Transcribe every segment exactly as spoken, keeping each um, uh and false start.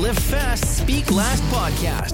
Live Fast, Speak Last Podcast.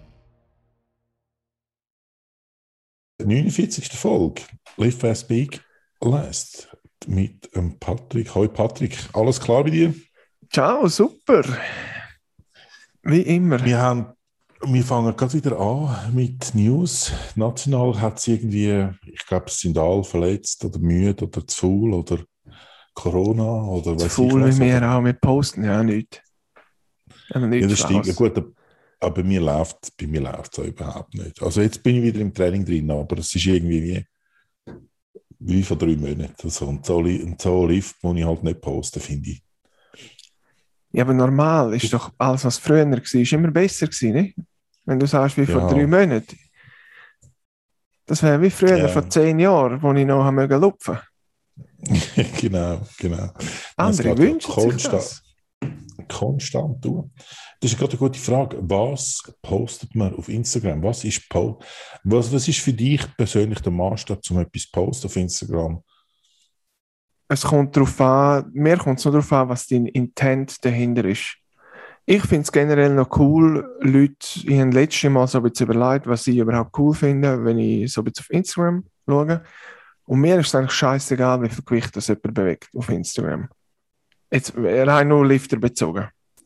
neunundvierzigste Folge. Live Fast, Speak Last. Mit ähm, Patrick. Hoi Patrick, alles klar bei dir? Ciao, super. Wie immer. Wir, haben, wir fangen gerade wieder an mit News. National hat es irgendwie, ich glaube, es sind alle verletzt oder müde oder zu faul oder Corona oder Zu weiß ich faul was. wie wir auch, wir posten ja nichts. Ja, Ja, das stimmt. Ja, gut, aber bei mir läuft bei mir läuft es überhaupt nicht. Also jetzt bin ich wieder im Training drin, aber es ist irgendwie wie, wie vor drei Monaten. Also, und so, und so Lift muss ich halt nicht posten, finde ich. Ja, aber normal ist doch alles, was früher war, ist immer besser gewesen, nicht? Wenn du sagst, wie vor Ja. drei Monaten. Das wäre wie früher, Ja. vor zehn Jahren, wo ich noch haben mögen lupfen. Genau, genau. Andere wünschen sich das. Konstant tun. Das ist gerade eine gute Frage. Was postet man auf Instagram? Was ist, po was, was ist für dich persönlich der Maßstab, um etwas zu posten auf Instagram? Es kommt darauf an, mir kommt es nur darauf an, was dein Intent dahinter ist. Ich finde es generell noch cool, Leute, ich habe letztes Mal so ein bisschen überlegt, was ich überhaupt cool finde, wenn ich so ein bisschen auf Instagram schaue. Und mir ist es eigentlich scheißegal, wie viel Gewicht das jemand bewegt auf Instagram. Jetzt rein nur Lifter bezogen.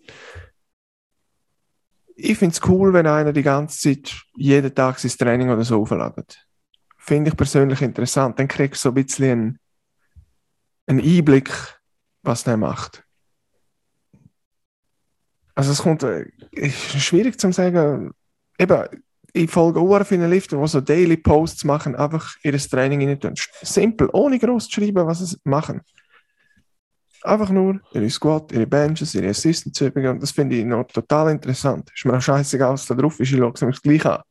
Ich finde es cool, wenn einer die ganze Zeit jeden Tag sein Training oder so aufladet. Finde ich persönlich interessant. Dann kriegst du so ein bisschen einen, einen Einblick, was der macht. Also es kommt, ist schwierig zu sagen. Eben, ich folge auch vielen Lifter, die so Daily Posts machen, einfach ihr Training rein tun. Simpel, ohne groß zu schreiben, was sie machen. Einfach nur ihre Squat, ihre Benches, ihre Assistance-Übungen. Und das finde ich noch total interessant. Ist mir auch scheißegal, was da drauf ist. Ich schaue es mir gleich an.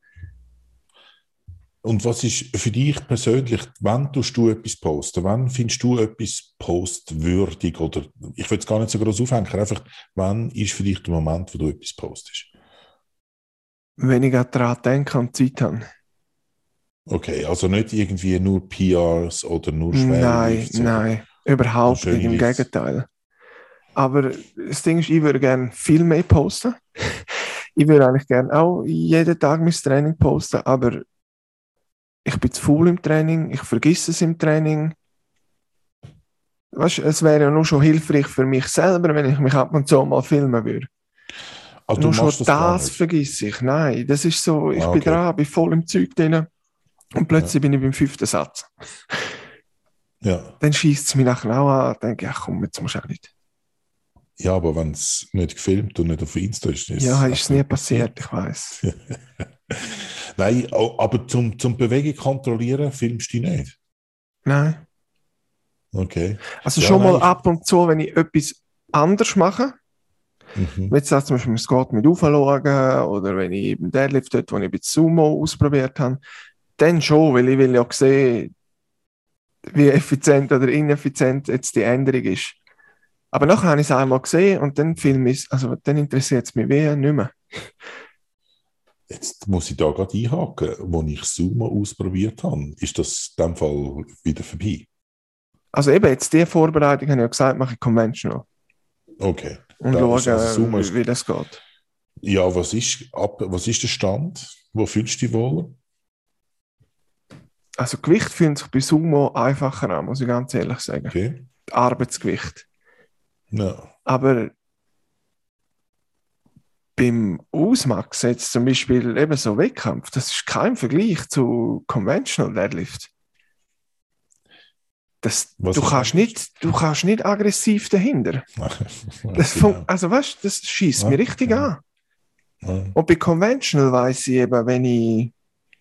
Und was ist für dich persönlich, wann tust du etwas posten? Wann findest du etwas postwürdig? Oder ich will es gar nicht so groß aufhängen, einfach, wann ist für dich der Moment, wo du etwas postest? Wenn ich daran denke und Zeit habe. Okay, also nicht irgendwie nur P Rs oder nur Nein, Schwergewichts, nein, überhaupt nicht, im Lifts. Gegenteil. Aber das Ding ist, ich würde gerne viel mehr posten. Ich würde eigentlich gerne auch jeden Tag mein Training posten, aber ich bin zu faul im Training, ich vergesse es im Training. Weißt, es wäre ja nur schon hilfreich für mich selber, wenn ich mich ab und zu mal filmen würde. Also nur du schon machst das, das gar das nicht? vergesse ich. Nein, das ist so, ich Ah, bin okay. dran, bin voll im Zeug drin und plötzlich Ja. bin ich beim fünften Satz. Ja. Dann schießt es mich nachher auch an, denke ich, ach komm, jetzt musst du auch nicht. Ja, aber wenn es nicht gefilmt und nicht auf Insta ist, ist Ja, ist es nie passiert, ich weiss. Nein, aber zum, zum Bewegung kontrollieren filmst du die nicht? Nein. Okay. Also Ja, schon nein, mal ich- ab und zu, wenn ich etwas anders mache, Mhm. wenn ich jetzt zum Beispiel im Squat mit aufschauen oder wenn ich eben Deadlift dort, wo ich ein bisschen Sumo ausprobiert habe, dann schon, weil ich will ja sehen, wie effizient oder ineffizient jetzt die Änderung ist. Aber nachher habe ich es einmal gesehen und dann filme ich es, also dann interessiert es mich wie nicht mehr. Jetzt muss ich da gerade einhaken. Als ich Sumo ausprobiert habe, ist das in dem Fall wieder vorbei? Also eben jetzt die Vorbereitung, habe ich ja gesagt, mache ich Conventional Okay. und Da schaue, ist also Sumo ist, wie, wie das geht. ja, was ist, ab, was ist der Stand? Wo fühlst du dich wohler? Also Gewicht fühlt sich bei Sumo einfacher an, muss ich ganz ehrlich sagen. Okay. Arbeitsgewicht. Ja. Aber beim Ausmax, jetzt zum Beispiel eben so Wettkampf, das ist kein Vergleich zu Conventional Deadlift. Das, Was du, ist kannst nicht, du kannst nicht aggressiv dahinter. Das Genau. fun- also weißt, das schießt Ja, mir richtig ja. an. Ja. Und bei Conventional weiss ich eben, wenn ich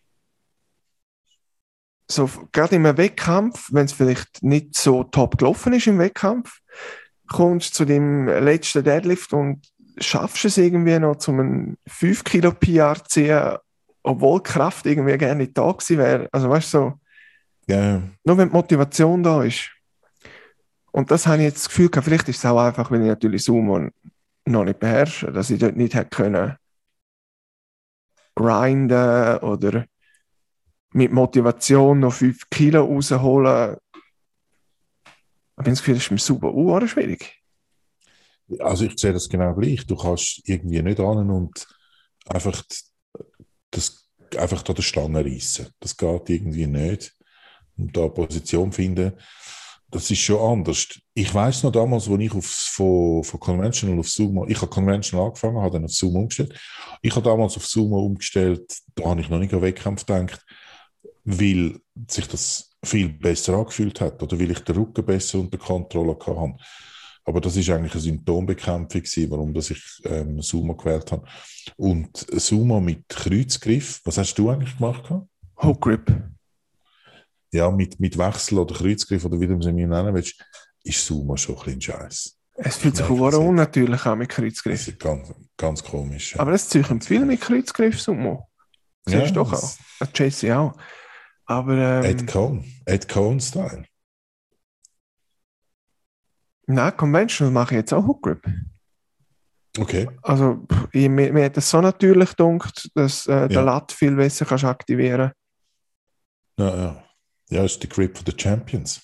so, gerade im Wettkampf, wenn es vielleicht nicht so top gelaufen ist im Wettkampf, kommst du zu dem letzten Deadlift und schaffst es irgendwie noch, zum einen fünf Kilo P R zu ziehen, obwohl die Kraft irgendwie gerne nicht da gewesen wäre. Also weißt du, so, Ja. nur wenn die Motivation da ist. Und das habe ich jetzt das Gefühl gehabt, vielleicht ist es auch einfach, weil ich natürlich Sumo noch nicht beherrsche, dass ich dort nicht hätte können grinden oder mit Motivation noch fünf Kilo rausholen. Ich habe das Gefühl, das ist mir super uh, schwierig. Also ich sehe das genau gleich. Du kannst irgendwie nicht an und einfach das einfach da die Stange reissen. Das geht irgendwie nicht. Und da eine Position finden, das ist schon anders. Ich weiss noch damals, als ich aufs, von, von Conventional auf Sumo, ich habe Conventional angefangen, habe dann auf Sumo umgestellt. Ich habe damals auf Sumo umgestellt, da habe ich noch nicht an Wettkampf gedacht, weil sich das viel besser angefühlt hat oder weil ich den Rücken besser unter Kontrolle hatte. Aber das ist eigentlich eine Symptombekämpfung gewesen, warum dass ich ähm, Sumo gewählt habe. Und Sumo mit Kreuzgriff, was hast du eigentlich gemacht? Hook Grip. Ja, mit, mit Wechsel oder Kreuzgriff oder wie du es mir nennen willst, ist Sumo schon ein bisschen scheiße. Es fühlt sich auch unnatürlich an mit Kreuzgriff. Das ist ganz, ganz komisch. Ja. Aber das zeichnet viel mit Kreuzgriff Sumo. Siehst du ja, doch auch. Das Jesse auch. Aber, ähm, Ed Cohn. Ed Cohn-Style. Nein, Conventional mache ich jetzt auch Hook Grip. Okay. Also, ich, mir, mir hat das so natürlich gedacht, dass äh, der Ja. Lat viel besser kannst aktivieren. Ja, ja. Ja, ist der Grip for the Champions.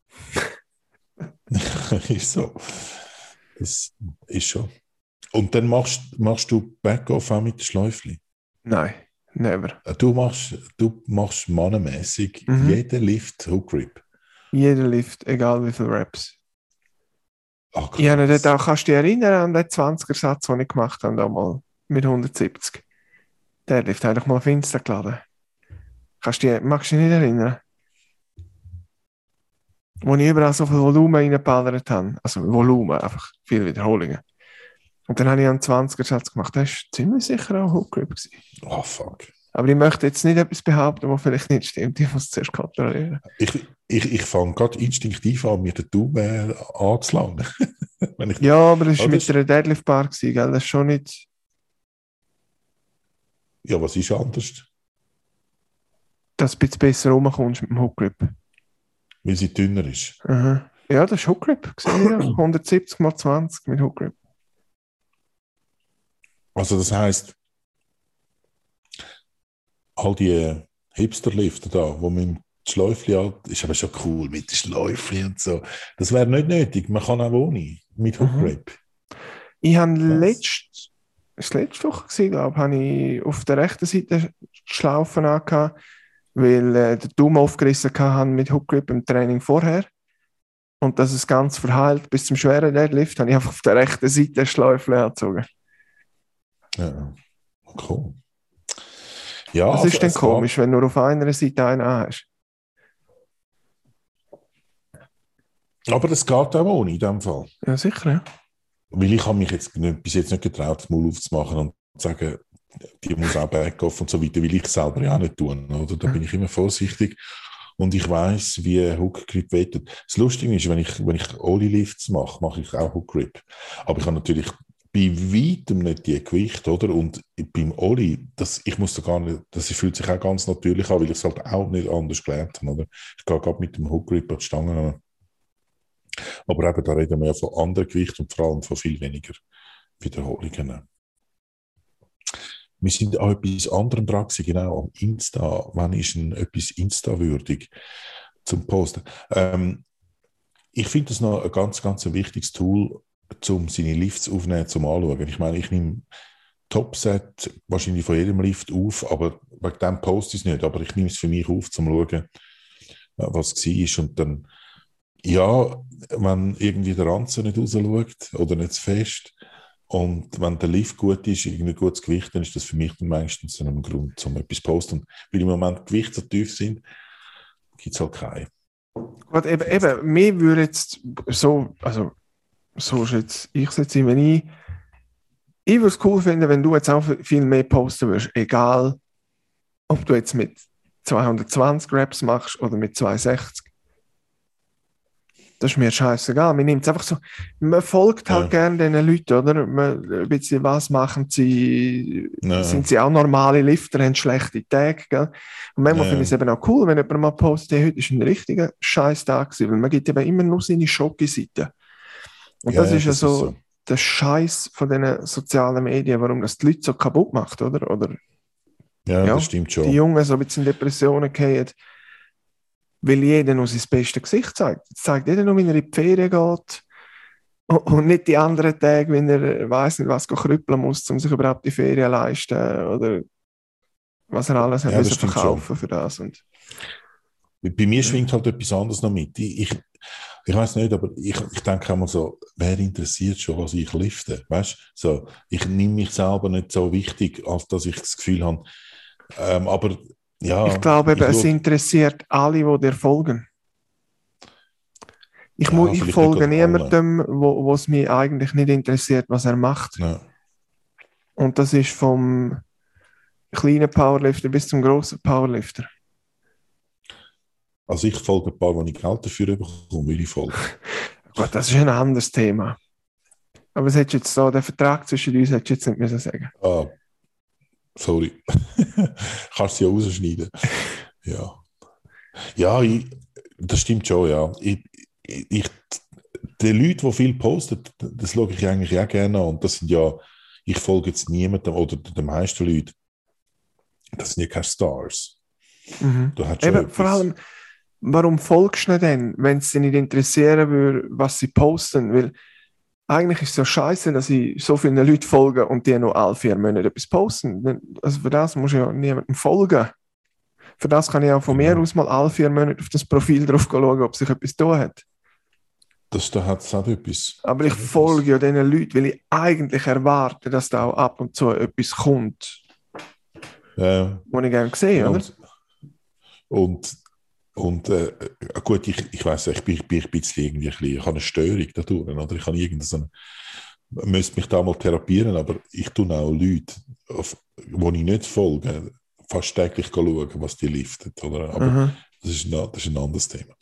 Ist so. Das ist schon. Und dann machst, machst du Backoff auch mit den Schläufchen? Nein, never. Du machst, du machst mannenmässig Mhm. jeden Lift Hook Grip. Jeder Lift, egal wie viele Reps. Ach, krass. Ja, dort auch, kannst du dich erinnern an den zwanziger-Satz, den ich gemacht habe, damals mit hundertsiebzig? Der Lift habe ich mal auf Insta geladen. Kannst du dich, magst du dich nicht erinnern? Wo ich überall so viel Volumen reingeballert habe. Also Volumen, einfach viele Wiederholungen. Und dann habe ich einen zwanziger-Satz gemacht. Das war ziemlich sicher auch Hook Grip gewesen. Oh, fuck. Aber ich möchte jetzt nicht etwas behaupten, was vielleicht nicht stimmt. Ich muss es zuerst kontrollieren. Ich, ich, ich fange gerade instinktiv an, mir den Daumen äh, anzulangen. Wenn ich, Ja, aber das war Ah, mit das- einer Deadlift-Bar, gewesen, gell? Das ist schon nicht... ja, was ist anders? Dass du ein bisschen besser rumkommst mit dem Hook Grip. Weil sie dünner ist. Aha. Ja, das ist Hook Grip. Gesehen, ja. hundertsiebzig mal zwanzig mit Hook Grip. Also das heisst, all die Hipster-Lifter da, wo mit dem Schläufli hat, ist aber schon cool mit den Schläufli und so. Das wäre nicht nötig. Man kann auch ohne mit Hook Mhm. Grip. Ich habe Was? letzt, das letzte Woche gesehen, glaube ich, habe ich auf der rechten Seite Schlaufen angehabt, weil äh, der Daumen aufgerissen hatte mit Hook Grip im Training vorher. Und dass es ganz verheilt bis zum schweren Deadlift, habe ich einfach auf der rechten Seite Schläufchen angezogen. Ja, cool. Ja, Das also ist dann es komisch, wenn du nur auf einer Seite einen hast. Geht, aber es geht auch ohne in dem Fall. Ja, sicher, ja. Weil ich habe mich jetzt nicht, bis jetzt nicht getraut, das Maul aufzumachen und zu sagen, die muss auch Backoff und so weiter, weil ich selber ja auch nicht tun. Oder? Da bin ich immer vorsichtig. Und ich weiss, wie Hook Grip wettet. Das Lustige ist, wenn ich, wenn ich Ollie-Lifts mache, mache ich auch Hook Grip. Aber ich habe natürlich bei weitem nicht die Gewicht, oder? Und beim Ollie, das, ich muss da gar nicht, das fühlt sich auch ganz natürlich an, weil ich es halt auch nicht anders gelernt habe, oder? Ich gehe gerade mit dem Hook Grip an die Stangen an. Aber eben, da reden wir ja von anderen Gewichten und vor allem von viel weniger Wiederholungen. Wir sind an etwas anderem dran gewesen, genau, am Insta. Wann ist denn etwas Insta-würdig zum Posten? Ähm, ich finde das noch ein ganz, ganz ein wichtiges Tool, um seine Lifts aufzunehmen, zum Anschauen. Ich meine, ich nehme Topset wahrscheinlich von jedem Lift auf, aber wegen dem poste ich es nicht. Aber ich nehme es für mich auf, zum schauen, was es war. Und dann, ja, wenn irgendwie der Ranzen nicht rausschaut oder nicht zu fest, und wenn der Lift gut ist, irgendwie gutes Gewicht, dann ist das für mich dann meistens ein Grund, um etwas zu posten. Und weil im Moment die Gewichte so tief sind, gibt es halt keine. Gut, eben, eben, mir würde jetzt so, also so schätze ich es jetzt, wenn ich, ich würde es cool finden, wenn du jetzt auch viel mehr posten würdest, egal, ob du jetzt mit zweihundertzwanzig Reps machst oder mit zweihundertsechzig. Das ist mir scheißegal. Man nimmt es einfach so, man folgt halt Ja. gerne diesen Leuten, oder? Man, ein bisschen, was machen sie? Ja. Sind sie auch normale Lifter, haben schlechte Tage, gell? Und manchmal Ja. finde ich es eben auch cool, wenn jemand mal postet, hey, heute ist ein richtiger Scheiß-Tag gewesen, weil man gibt eben immer nur seine Schocke-Seite. Und Ja, das ja, ist ja das so, ist so. der Scheiß von diesen sozialen Medien, warum das die Leute so kaputt macht, oder? Oder Ja, Ja, das stimmt schon. die Jungen so ein bisschen in Depressionen fallen, weil jeder nur sein bestes Gesicht zeigt. Jetzt zeigt jeder nur, wie er in die Ferien geht. Und nicht die anderen Tage, wenn er weiss nicht, was krüppeln muss, um sich überhaupt die Ferien zu leisten oder was er alles Ja, hat das müssen stimmt verkaufen schon. für das. Und Bei mir schwingt halt etwas anderes noch mit. Ich, ich, ich weiß nicht, aber ich, ich denke auch mal so, wer interessiert schon, was ich lifte? Weißt? So, ich nehme mich selber nicht so wichtig, als dass ich das Gefühl habe. Ähm, aber ja, ich glaube, eben, ich es schau, interessiert alle, die dir folgen. Ich, mu- ja, ich vielleicht nicht folge gerade alle. niemandem, wo wo es mich eigentlich nicht interessiert, was er macht. Ja. Und das ist vom kleinen Powerlifter bis zum grossen Powerlifter. Also ich folge ein paar, wenn ich Geld dafür bekomme, will ich folgen. Gut, das ist ein anderes Thema. Aber es hättest jetzt so, der Vertrag zwischen uns hättest du jetzt nicht müssen sagen. Ah, sorry. Kannst du ja rausschneiden. Ja, ja ich, das stimmt schon, ja. Ich, ich, die Leute, die viel posten, das schaue ich eigentlich auch gerne an. Und das sind ja, ich folge jetzt niemandem oder den meisten Leuten, das sind ja keine Stars. Mhm. Du hast schon Eben, etwas. vor allem, warum folgst du nicht denn, wenn es dich nicht interessieren würde, was sie posten? Weil eigentlich ist es ja scheiße, dass ich so vielen Leuten folge und die noch alle vier Monate etwas posten. Also für das muss ich ja niemandem folgen. Für das kann ich auch von Genau. mir aus mal alle vier Monate auf das Profil drauf schauen, ob sich etwas da hat. Das, da hat es auch etwas. Aber ich Hat etwas. folge ja diesen Leuten, weil ich eigentlich erwarte, dass da auch ab und zu etwas kommt, Ja, was ich gerne sehe, ja, oder? und, und äh, gut, ich, ich weiss, ich bin, ich bin ein bisschen irgendwie, ein bisschen, ich habe eine Störung dadurch, oder ich habe irgendeine, so eine, müsste mich da mal therapieren, aber ich tue auch Leute, auf, wo ich nicht folge, fast täglich schauen, was die liften, oder? Aber Aha. das ist, ein, das ist ein anderes Thema.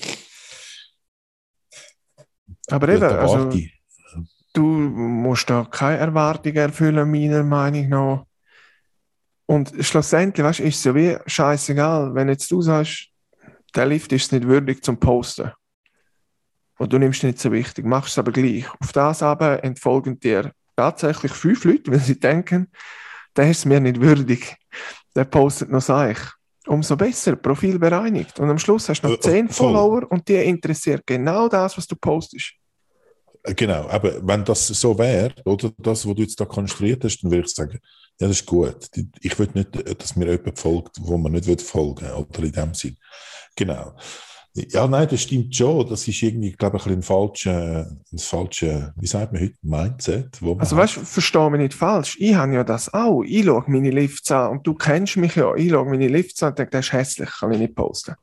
Aber Da, eben, da also warte ich. du musst da keine Erwartungen erfüllen, meiner Meinung nach. Und schlussendlich, weißt du, ist es ja wie scheißegal, wenn jetzt du sagst, der Lift ist nicht würdig zum Posten. Und du nimmst ihn nicht so wichtig, machst es aber gleich. Auf das aber entfolgen dir tatsächlich fünf Leute, weil sie denken, der ist mir nicht würdig. Der postet noch Seich. Umso besser, Profil bereinigt. Und am Schluss hast du noch Äh, zehn voll. Follower und die interessiert genau das, was du postest. Genau, aber wenn das so wäre, oder das, was du jetzt da konstruiert hast, dann würde ich sagen, ja, das ist gut. Ich will nicht, dass mir jemand folgt, wo man nicht folgen will, oder in dem Sinn. Genau. Ja, nein, das stimmt schon. Das ist irgendwie, glaube ich, ein, ein falscher, ein falscher, wie sagt man heute, Mindset. Wo man Also hat. weißt du, verstehe mich nicht falsch. Ich habe ja das auch. Ich schaue meine Lifts an und du kennst mich ja. Ich schaue meine Lifts an und denke, das ist hässlich, kann ich nicht posten.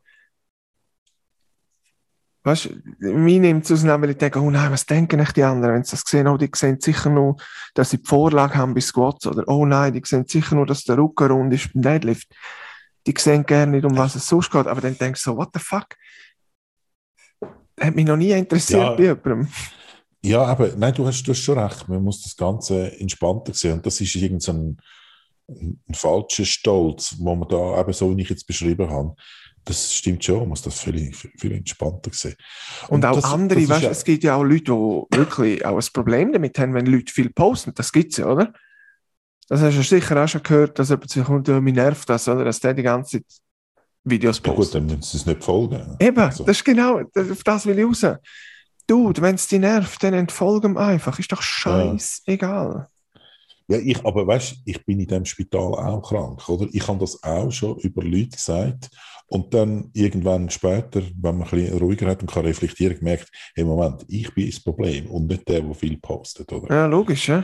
Weißt du, mir nimmt es auseinander, weil ich denke, oh nein, was denken echt die anderen, wenn sie das sehen? Oh, die sehen sicher nur, dass sie die Vorlage haben bei Squats. Oder oh nein, die sehen sicher nur, dass der Rücken rund ist beim Deadlift. Die sehen gerne nicht, um was es sonst geht. Aber dann denkst du so, what the fuck? Das hat mich noch nie interessiert Ja. bei jemandem. Ja, aber nein, du hast, du hast schon recht. Man muss das Ganze entspannter sehen. Und das ist irgend so ein, ein, ein falscher Stolz, wo man da eben so, wie ich jetzt beschrieben habe. Das stimmt schon, man muss das viel, viel entspannter sehen. Und, und auch das, andere, das weißt, ja, es gibt ja auch Leute, die wirklich auch ein Problem damit haben, wenn Leute viel posten. Das gibt es ja, oder? Das hast du sicher auch schon gehört, dass jemand sich kommt, ja, mich nervt das, oder? Dass der die ganze Zeit Videos postet. Ja gut, dann müssen sie es nicht folgen. Eben, also. Das ist genau, auf das will ich raus. Dude, wenn es dich nervt, dann entfolge ihm einfach. Ist doch scheißegal. Ja, ich, aber weißt du, ich bin in diesem Spital auch krank, oder? Ich habe das auch schon über Leute gesagt und dann irgendwann später, wenn man ein bisschen ruhiger hat und kann reflektieren, gemerkt, hey, Moment, ich bin das Problem und nicht der, der viel postet, oder? Ja, logisch, ja.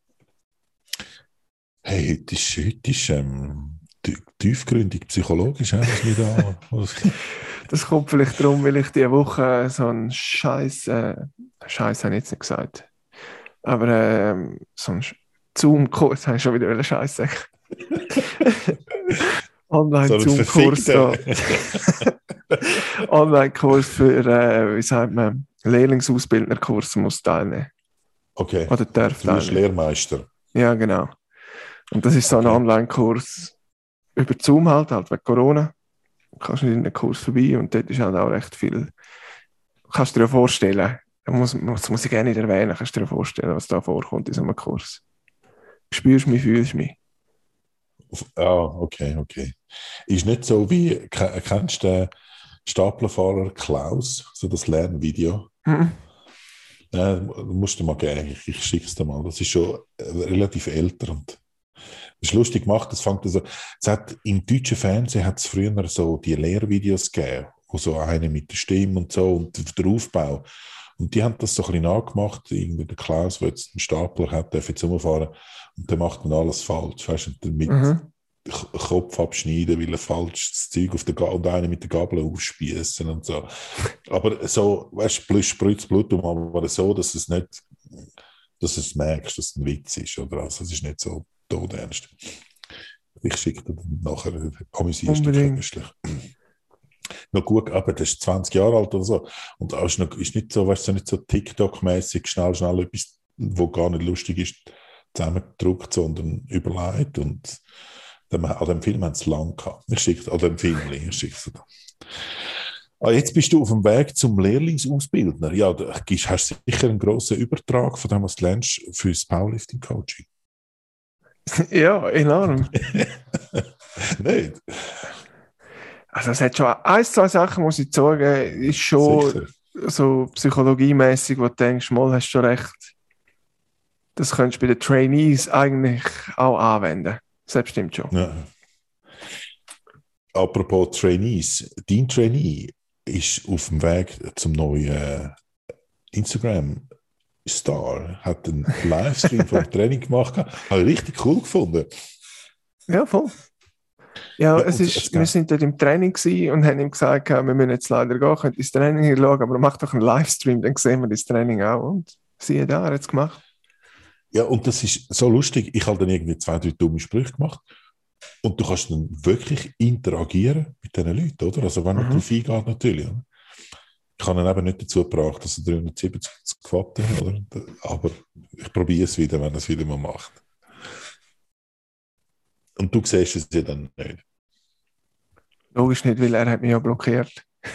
Hey, heute ist, heute ist ähm, tiefgründig psychologisch, he, was wir da... Was das kommt vielleicht darum, weil ich diese Woche so einen Scheiß, äh, Scheiß habe ich jetzt nicht gesagt, aber äh, so einen Zoom-Kurs, habe ich schon wieder Scheiß sagen. Online-Zoom-Kurs. So Online-Kurs für, äh, wie sagt man, Lehrlingsausbildnerkurs muss teilnehmen. Okay, oder darf du bist Lehrmeister. Ja, genau. Und das ist so ein Okay. Online-Kurs über Zoom halt, halt wegen Corona. Du kannst nicht in den Kurs vorbei und dort ist halt auch recht viel. Kannst du dir ja vorstellen, das muss, das muss ich gerne nicht erwähnen, kannst du dir ja vorstellen, was da vorkommt in so einem Kurs. Spürst du mich, fühlst du mich. Ah, okay, okay. Ist nicht so wie, kennst du den Staplerfahrer Klaus, so das Lernvideo? Mhm. Nein, musst du mal geben, ich, ich schicke es dir mal. Das ist schon äh, relativ älter und das ist lustig gemacht. Das fängt also, es hat, im deutschen Fernsehen hat es früher so die Lehrvideos gegeben, wo so eine mit der Stimme und so und der Aufbau. Und die haben das so ein bisschen nachgemacht. Irgendwie der Klaus, der jetzt einen Stapler hat, darf jetzt rumfahren und der macht dann alles falsch. Weißt du, und mit Mhm. K- Kopf abschneiden, weil er falsches Zeug auf der Ga- und einen mit der Gabel aufspießen und so. Aber so, weißt du, plus spritzt Blut um, aber so, dass es nicht, dass du es merkst, dass es ein Witz ist. Oder? Also, es ist nicht so todernst. Ich schicke dir dann nachher, amüsierst du dich Unbedingt. köstlich. Noch gut, aber das ist zwanzig Jahre alt oder so. Und auch ist, noch, ist nicht so, weißt du, nicht so TikTok-mäßig schnell, schnell etwas, wo gar nicht lustig ist, zusammengedruckt, sondern überlegt. Und dem, an dem Film haben sie lang gehabt. Ich schicke an dem Film, ich schicke es dir. Ah, jetzt bist du auf dem Weg zum Lehrlingsausbildner. Ja, da gibst- hast du sicher einen grossen Übertrag von dem, was du lernst, für das Powerlifting-Coaching. Ja, enorm. Nicht? Also es hat schon ein, zwei Sachen, muss ich sagen, ist schon Sicher. so psychologiemäßig, wo du denkst, mal hast du schon recht. Das könntest du bei den Trainees eigentlich auch anwenden. Das stimmt schon. Ja. Apropos Trainees, dein Trainee ist auf dem Weg zum neuen äh, Instagram-Star, hat einen Livestream vom Training gemacht. Habe ich richtig cool gefunden. Ja, voll. Ja, Ja, es und ist, es wir gab- sind dort im Training gewesen und haben ihm gesagt, wir müssen jetzt leider gehen, könnt ins Training hier schauen, aber mach doch einen Livestream, dann sehen wir das Training auch. Und siehe da, er hat es gemacht. Ja, und das ist so lustig. Ich habe dann irgendwie zwei, drei dumme Sprüche gemacht. Und du kannst dann wirklich interagieren mit diesen Leuten, oder? Also wenn er Mhm. darauf eingeht, natürlich. Oder? Ich habe ihn eben nicht dazu gebracht, dass er dreihundertsiebzig Squat hat, oder? Aber ich probiere es wieder, wenn er es wieder mal macht. Und du siehst es ja dann nicht. Logisch nicht, weil er hat mich ja blockiert.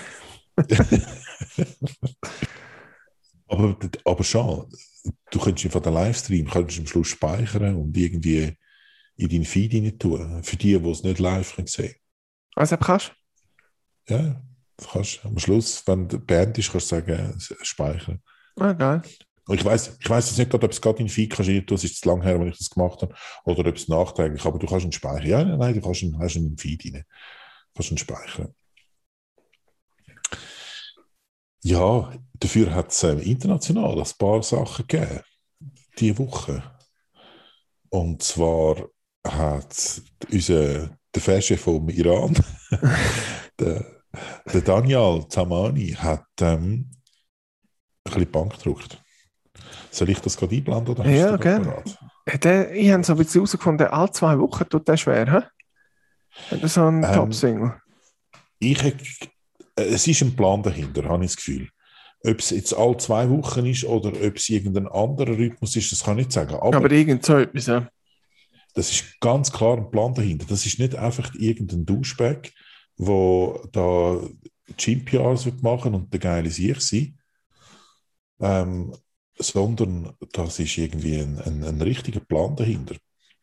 aber, aber schon, du könntest einfach den Livestream könntest am Schluss speichern und irgendwie in deinen Feed rein tun. Für die, die es nicht live können sehen. Also kannst du? Ja, das kannst du am Schluss, wenn die Band ist, kannst du sagen, speichern. Ah, geil. Und ich weiß ich weiss jetzt nicht gerade, ob es gerade in den Feed kannst rein tun, es ist zu lange her, wenn ich das gemacht habe, oder ob es nachträglich, aber du kannst ihn speichern. Ja, nein, du kannst ihn, hast ihn im Feed rein. Du kannst ihn speichern. Ja, dafür hat es äh, international ein paar Sachen gegeben, diese Woche. Und zwar hat unser, der Fernseh vom Iran, der, der Daniel Zamani, hat ähm, ein bisschen Bank gedruckt. Soll ich das gerade einblenden oder hast Ja, du das gerne. parat? Der, ich habe so ein bisschen herausgefunden, alle zwei Wochen tut der schwer, hä? Hat er so einen Ähm, Top-Single? Ich, äh, es ist ein Plan dahinter, habe ich das Gefühl. Ob es jetzt alle zwei Wochen ist oder ob es irgendein anderer Rhythmus ist, das kann ich nicht sagen. Aber, Aber irgend so etwas, ja. das ist ganz klar ein Plan dahinter. Das ist nicht einfach irgendein Duschbag, wo da Gym-P Rs machen und der geile sich sein, ähm, sondern das ist irgendwie ein, ein, ein richtiger Plan dahinter.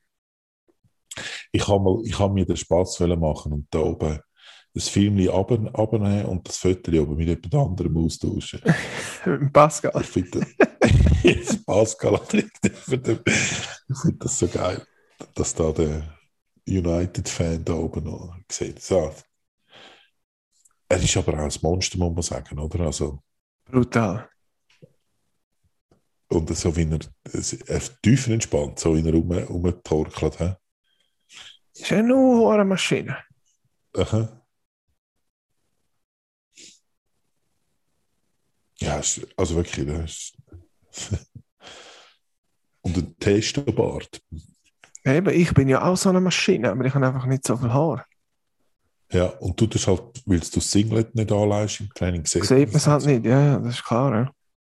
Ich habe mal, ich habe mir den Spaß machen und da oben das Film abnehmen und das Foto oben mit jemand anderem austauschen. Pascal. Ich finde das, Pascal, ich finde das so geil, dass da der United-Fan da oben noch sieht. So. Er ist aber auch ein Monster, muss man sagen, oder? Also, Brutal. und so wie er, er tiefenentspannt, so wie er rum, rumtorkelt. He? Ist ja nur eine Maschine. Aha. Ja, ist- also wirklich, das ist und ein Testo-Bart. Eben, ich bin ja auch so eine Maschine, aber ich habe einfach nicht so viel Haar. Ja, und du das halt, weil du das Singlet nicht anleihst im Training, Sieht man es halt nicht, ja, ja, das ist klar. Ja.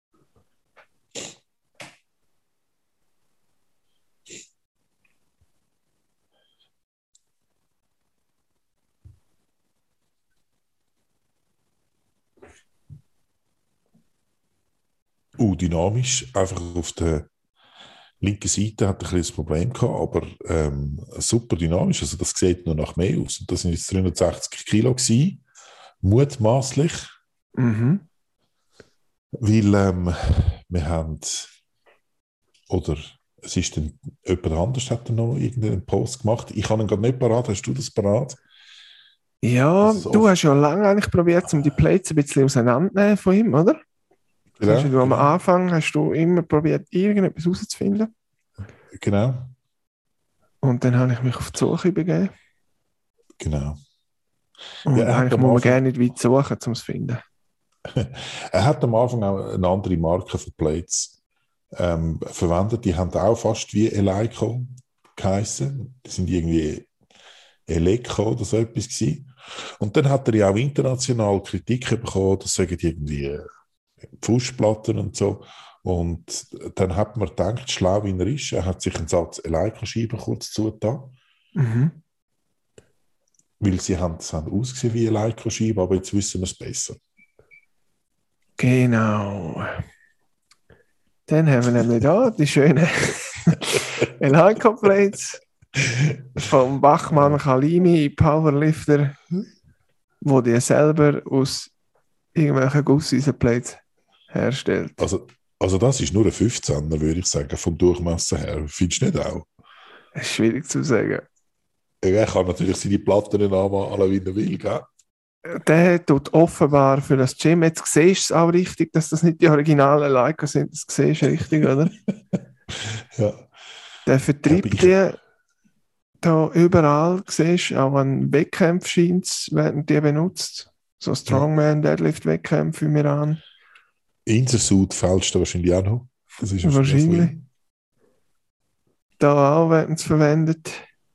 Uh, dynamisch, einfach auf der linken Seite hat er ein bisschen das Problem gehabt, aber ähm, super dynamisch, also das sieht nur nach mehr aus. Und das sind jetzt dreihundertsechzig Kilo gewesen, mutmaßlich. Mhm. Weil ähm, wir haben, oder es ist dann, jemand anderes hat dann noch irgendeinen Post gemacht. Ich habe ihn gerade nicht parat. Hast du das parat? Ja, Das ist du oft, hast ja lange eigentlich probiert, um die Plates ein bisschen auseinanderzunehmen von ihm, oder? Das hast genau, ja du am genau, Anfang hast du immer probiert, irgendetwas herauszufinden. genau, Und dann habe ich mich auf die Suche begeben. genau. Ja, Und er hat eigentlich am muss man Anfang, gerne nicht weit suchen, um es zu finden. er hat am Anfang auch eine andere Marke für Plates ähm, verwendet. Die haben auch fast wie Eleiko geheißen. Die sind irgendwie Eleco oder so etwas gewesen. Und dann hat er ja auch international Kritik bekommen, das sagen irgendwie äh, Fußplatten und so. Und dann hat man gedacht, schlau wie er ist, er hat sich einen Satz Eleiko-Scheiben kurz zugetan, Mhm. weil sie haben, sie haben ausgesehen wie Eleiko-Scheiben, aber jetzt wissen wir es besser. Genau. Dann haben wir nämlich da die schönen Eleiko-Plates vom Bachmann Kalimi Powerlifter, wo die selber aus irgendwelchen Gusseisenplates herstellt. Also, also das ist nur ein fünfzehner, würde ich sagen, vom Durchmesser her. Findest du nicht auch? Das ist schwierig zu sagen. Er kann natürlich seine Platten anmalen, wie er will, gell? Der tut offenbar für das Gym, jetzt siehst du es auch richtig, dass das nicht die originalen Leica sind, das siehst du richtig, oder? Ja. Der Aber vertreibt ich, die da überall, siehst du, auch an Wettkämpfen scheint es, werden die benutzt. So ja. Strongman-Deadlift-Wettkämpfe im Iran. Insersud fälscht er wahrscheinlich auch noch. Das ist wahrscheinlich auch von Wahrscheinlich. ihm. Da auch werden sie verwendet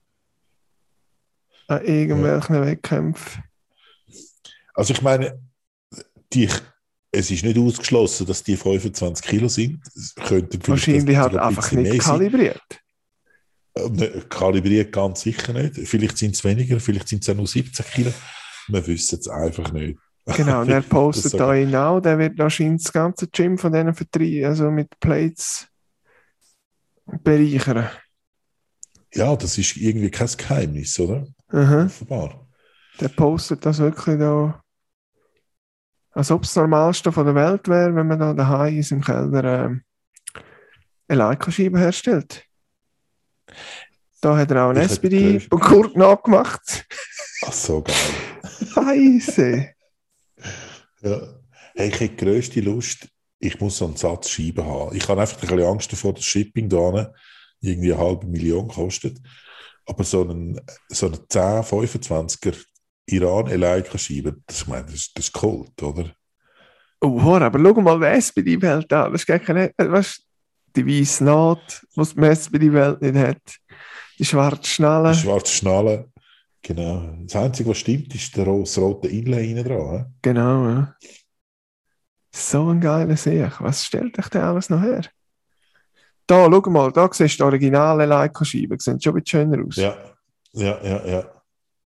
an Ja. irgendwelchen Wettkämpfen. Also ich meine, die, es ist nicht ausgeschlossen, dass die fünfundzwanzig Kilo sind. Es könnte vielleicht das Wahrscheinlich halt sogar ein einfach bisschen nicht mehr sein. kalibriert. Äh, ne, Kalibriert ganz sicher nicht. Vielleicht sind es weniger, vielleicht sind es auch nur siebzehn Kilo. Wir wissen es einfach nicht. Genau, und er Wie ich das postet da sage. ihn auch, der wird wahrscheinlich das ganze Gym von denen vertreiben, also mit Plates bereichern. Ja, das ist irgendwie kein Geheimnis, oder? Aha. Offenbar. Der postet das wirklich da, als ob es das Normalste von der Welt wäre, wenn man da daheim ist im Keller ähm, eine Leica-Scheibe herstellt. Da hat er auch einen Ich hätte S P D gelöscht. Kurt nachgemacht. Ach, so geil. Scheiße. Ja. Hey, ich hätte die grösste Lust, ich muss so einen Satz Scheiben haben. Ich habe einfach ein bisschen Angst davor, dass Shipping da irgendwie eine halbe Million kostet. Aber so einen, so einen zehn, fünfundzwanziger Iran-Eleika-Scheibe, das, ich meine, das, ist- das ist Kult, oder? Oh, hör, aber schau mal die S P D-Welt an. Das ist gar keine, weißt, die weiße Naht, die die S P D-Welt nicht hat. Die schwarze Die Schnalle. schwarze Schnalle, genau. Das Einzige, was stimmt, ist der ro- das rote Inlay hinten dran. He? Genau, ja. So ein geiler Sieg. Was stellt euch denn alles noch her? Da, schau mal, da siehst du die originale Leica-Scheiben. Die sehen schon ein bisschen schöner aus. Ja, ja, ja, ja.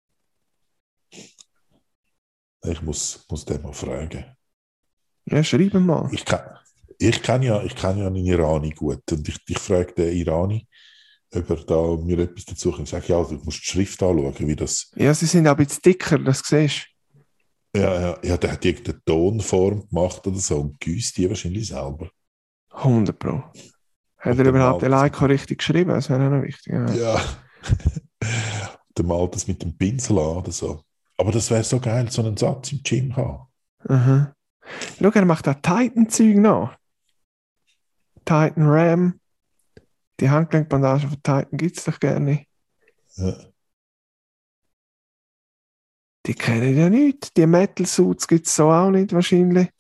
Ich muss, muss den mal fragen. Ja, schreib ihn mal. Ich kann, ich kenne ja, ich kenn ja einen Irani gut und ich, ich frage den Irani, ob er da mir etwas dazu kann. Ich sage, ja, du musst die Schrift anschauen, wie das. Ja, sie sind auch ein bisschen dicker, das siehst Ja, ja, ja, der hat irgendeine Tonform gemacht oder so und gießt die wahrscheinlich selber. du. hundert Pro. Hat Und er dann überhaupt den malt das Leica mit richtig geschrieben? Das wäre auch noch wichtig. Ja. dem, ja. Dann malt das mit dem Pinsel an oder so. Aber das wäre so geil, so einen Satz im Gym haben. Aha. Schau, er macht auch Titan-Zeug noch. Titan Ram. Die Handgelenkbandage von Titan gibt es doch gerne. Ja. Die kennen ja nicht. Die Metal Suits gibt es so auch nicht wahrscheinlich.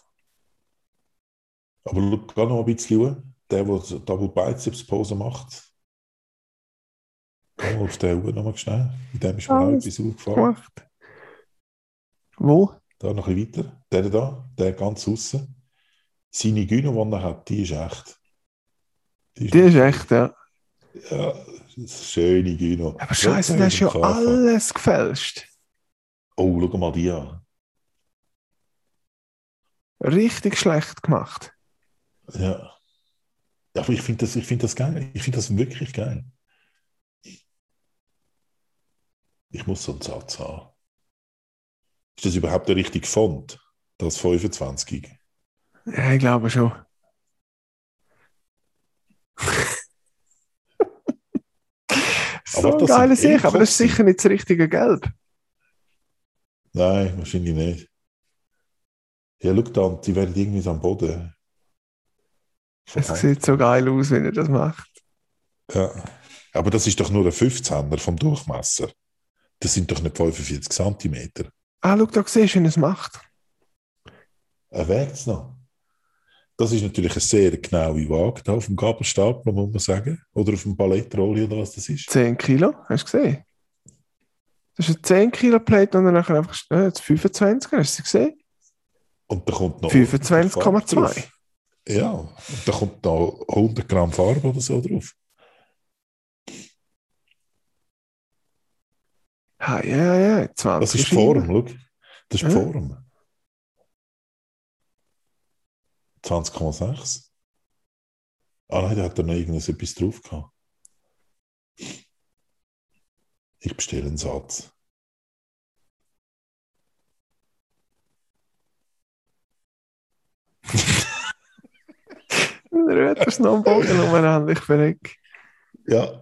Aber schau, geh noch ein bisschen schauen. Der, der so Double Biceps Pose macht. Geh mal auf den Uhr nochmal schnell. Mit dem ist mir auch Alles etwas aufgefallen. gemacht. Wo? Da noch ein bisschen weiter. Der da, der ganz außen. Seine Gyno, die er hat, die ist echt. Die Die ist nicht echt, ja. schlecht. Ja, das ist eine schöne Gyno. Aber Scheiße, Trotzdem das mit ist dem ja K V. alles gefälscht. Oh, schau mal die an. Richtig schlecht gemacht. Ja. Ja, aber ich finde das, ich find das geil. Ich finde das wirklich geil. Ich muss so einen Satz haben. Ist das überhaupt der richtige Font? Das fünfundzwanzig? Ja, ich glaube schon. So ein das sind geiler Sieg, aber das ist Ecos. sicher nicht das richtige Gelb. Nein, wahrscheinlich nicht. Ja, schau da, die werden irgendwie so am Boden Es verhängt. sieht so geil aus, wenn er das macht. Ja. Aber das ist doch nur ein fünfzehner vom Durchmesser. Das sind doch nicht fünfundvierzig Zentimeter. Ah, schau, da siehst du, wie er es macht. Er wägt es noch. Das ist natürlich eine sehr genaue Waage da auf dem Gabelstapler, muss man sagen. Oder auf dem Palettrolli oder was das ist. zehn Kilo, hast du gesehen? Das ist eine zehn Kilo Plate und dann nachher einfach äh, jetzt fünfundzwanzig, hast du sie gesehen? Und da kommt noch fünfundzwanzig Komma zwei. Farbe drauf. Ja, und da kommt noch hundert Gramm Farbe oder so drauf. Ah, ja, ja, zwanzig. Das ist die Form, schau. Das ist die Ja. Form. zwanzig Komma sechs. Ah nein, da hat er noch irgendwas etwas drauf gehabt. Ich bestelle einen Satz. Dann rührt er es noch am Boden umeinander, ich verreck. Ja.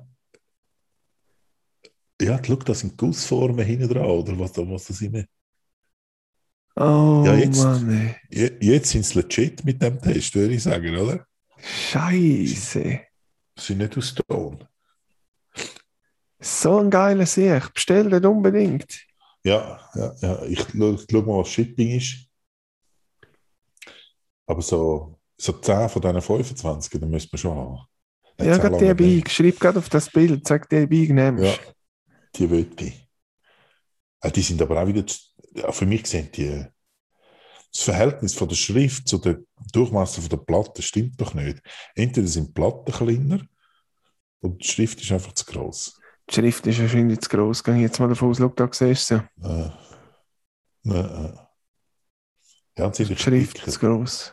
Ja, schau, da sind Gussformen hinten dran, oder was, da, was das sind. Oh Ja, jetzt, Mann, ey. je, jetzt sind sie legit mit dem Test, würde ich sagen, oder? Scheiße. Sie sind nicht aus Ton. So ein geiler Sieg. Bestell den unbedingt. Ja, ja, ja. Ich schaue schau mal, was Shipping ist. Aber so, so zehn von diesen fünfundzwanzig, dann müssen wir schon haben. Nicht Ja, so gerade lange die mehr. Beig. Schreib gerade auf das Bild. Sag, die Beig nimmst. Ja, die will ich. Äh, Die sind aber auch wieder, ja, für mich gesehen, die, das Verhältnis von der Schrift zu der Durchmesser von der Platte stimmt doch nicht. Entweder sind die Platten kleiner und die Schrift ist einfach zu gross. Die Schrift ist wahrscheinlich zu gross. Geh jetzt mal davon aus, schau, da siehst du sie. Äh, äh, äh. Ja, und sind Die Schrift ist zu gross.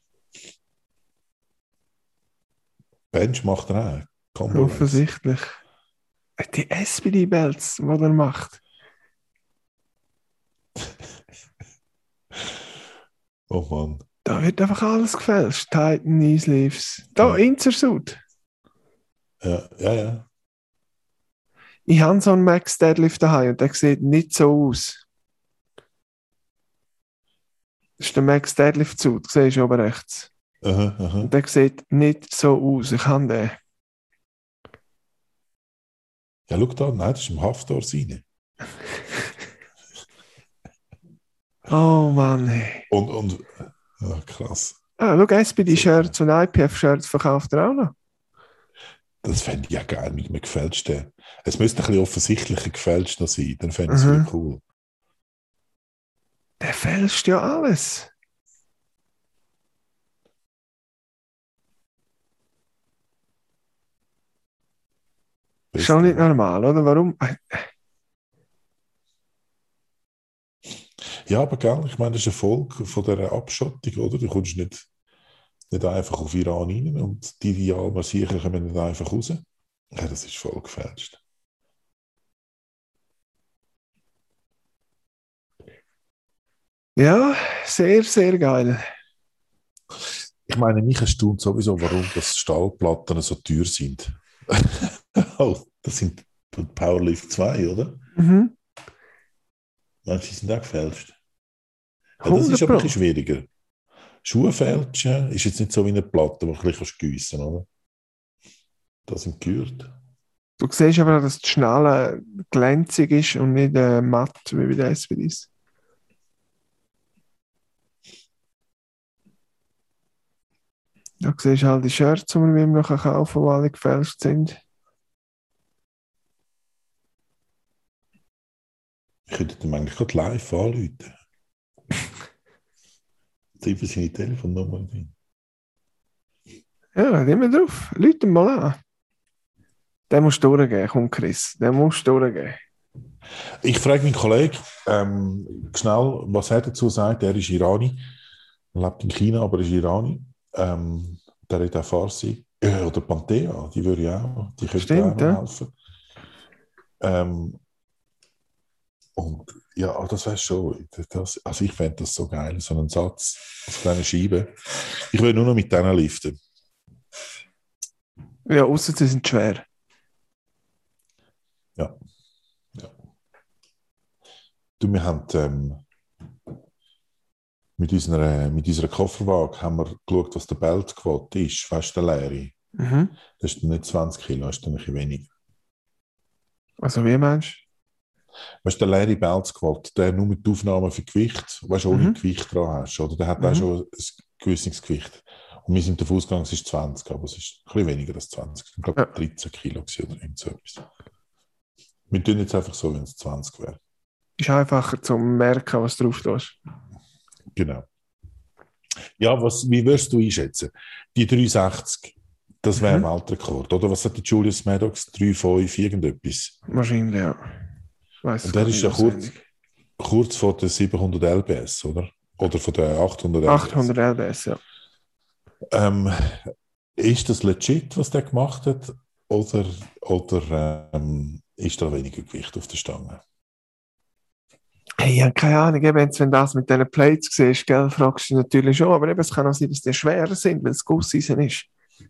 Bench macht er auch. Combo Race. Offensichtlich. Die S P D-Belts, die er macht. Oh Mann. Da wird einfach alles gefälscht. Titan, E-Sleeves. Da, Ja. Insersuit. Ja, ja, ja. Ich habe so einen Max Deadlift daheim und der sieht nicht so aus. Das ist der Max Deadlift Suit, das siehst du oben rechts. Aha, aha. Und der sieht nicht so aus. Ich habe den. Ja, schau da, nein, das ist im Haftor rein. Oh Mann, hey. Und, und, ja, krass. Ah, schau, S P D-Shirts und I P F-Shirts verkauft er auch noch. Das fände ich ja geil mit einem gefälschten. Es müsste ein bisschen offensichtlicher gefälscht noch sein, dann fände ich es Mhm. wieder cool. Der fälscht ja alles. Ist schon nicht normal, oder? Warum? Ja, aber gell, ich meine, das ist eine Folge von dieser Abschottung, oder? Du kommst nicht, nicht einfach auf Iran rein und die idealen Sicher kommen nicht einfach raus. Ja, das ist voll gefälscht. Ja, sehr, sehr geil. Ich meine, mich erstaunt sowieso, warum das Stahlplatten so teuer sind. Oh, das sind Powerlift zwei, oder? Mhm. Meinst du, die sind auch gefälscht? Ja, das ist hundert aber ein Pro. bisschen schwieriger. Schuhe fälschen ist jetzt nicht so wie eine Platte, die du ein bisschen gießen kannst, oder? Das sind gehört. Du siehst aber, dass die Schnalle glänzig ist und nicht äh, matt, wie bei den S P Ds. Da siehst du halt die Shirts, die man ihm noch kaufen kann, die alle gefälscht sind. Ich könnte ihm eigentlich gerade live anrufen. Tippen seine Telefonnummer drin. Ja, nehmen wir drauf. Leute mal an. Den musst du durchgeben, komm Chris. Den musst du durchgeben. Ich frage meinen Kollegen ähm, schnell, was er dazu sagt. Er ist Irani. Er lebt in China, aber ist Irani. Ähm, der hat auch Farsi. Ja, oder Panthea, die würde ich auch, die könnte Stimmt, auch noch ja. helfen. Ähm, Und ja, das wäre schon, das, also ich fände das so geil, so einen Satz auf kleine Scheibe. Ich will nur noch mit denen liften. Ja, außer sie sind schwer. Ja. ja. Du, wir haben ähm, mit, unserer, mit unserer Kofferwaage haben wir geschaut, was der Beltquot ist. Weißt du, der leere? Mhm. Das ist dann nicht zwanzig Kilo, das ist dann ein bisschen weniger. Also wie meinst du? Weißt du, der leere Beltquot, der nur mit Aufnahme für Gewicht, weißt du, ohne Mhm. Gewicht dran hast, oder? Der hat Mhm. auch schon ein gewisses Gewicht. Und wir sind davon ausgegangen, es ist zwanzig, aber es ist ein bisschen weniger als zwanzig. Ich glaube, Ja. dreizehn Kilo oder irgend so etwas. Wir tun jetzt einfach so, wenn es zwanzig wäre. Ist einfacher zu merken, was drauf ist. Genau. Ja, was, wie würdest du einschätzen? Die dreihundertsechzig, das wäre Mhm. Weltrekord, oder? Was hat der Julius Maddox? drei Komma fünf, irgendetwas. Wahrscheinlich, ja. Weiss Und es der gar ist nicht ja kurz, auswendig. kurz vor der siebenhundert L B S, oder? Oder von der achthundert L B S. achthundert L B S, ja. Ähm, ist das legit, was der gemacht hat? Oder, oder ähm, ist da weniger Gewicht auf der Stange? Hey, ich habe keine Ahnung, eben jetzt, wenn du das mit diesen Plates siehst, gell, fragst du dich natürlich schon, aber eben, es kann auch sein, dass die schwerer sind, weil es Guss-Season ist.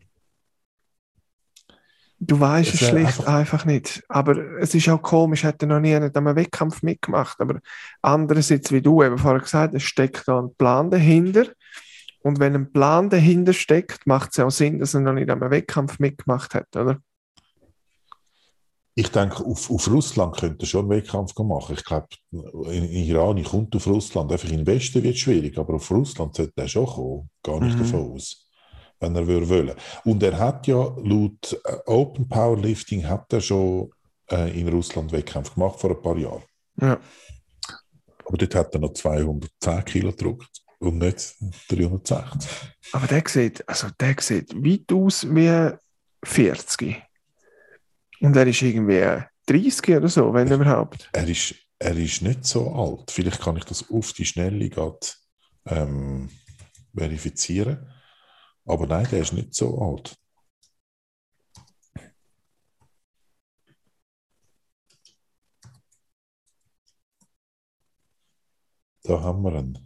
Du weißt es Es wäre schlicht einfach, einfach nicht. Aber es ist auch komisch, hätte noch nie an einem Wettkampf mitgemacht. Aber andererseits, wie du eben vorher gesagt hast, es steckt da ein Plan dahinter. Und wenn ein Plan dahinter steckt, macht es ja auch Sinn, dass er noch nicht an einem Wettkampf mitgemacht hat, oder? ich denke, auf, auf Russland könnte er schon einen Wettkampf machen. Ich glaube, in, in Iran kommt auf Russland. Einfach in den Westen wird es schwierig, aber auf Russland sollte er schon kommen. Gar nicht Mhm. davon aus, wenn er würde wollen. Und er hat ja laut äh, Open Powerlifting hat er schon äh, in Russland Wettkampf gemacht vor ein paar Jahren. Ja. Aber dort hat er noch zweihundertzehn Kilo gedrückt und nicht dreihundertsechzig. Aber der sieht, also der sieht weit aus wie vierzig. Und er ist irgendwie dreißig oder so, wenn überhaupt. Er ist, er ist nicht so alt. Vielleicht kann ich das auf die Schnelle gerade ähm, verifizieren. Aber nein, der ist nicht so alt. Da haben wir ihn.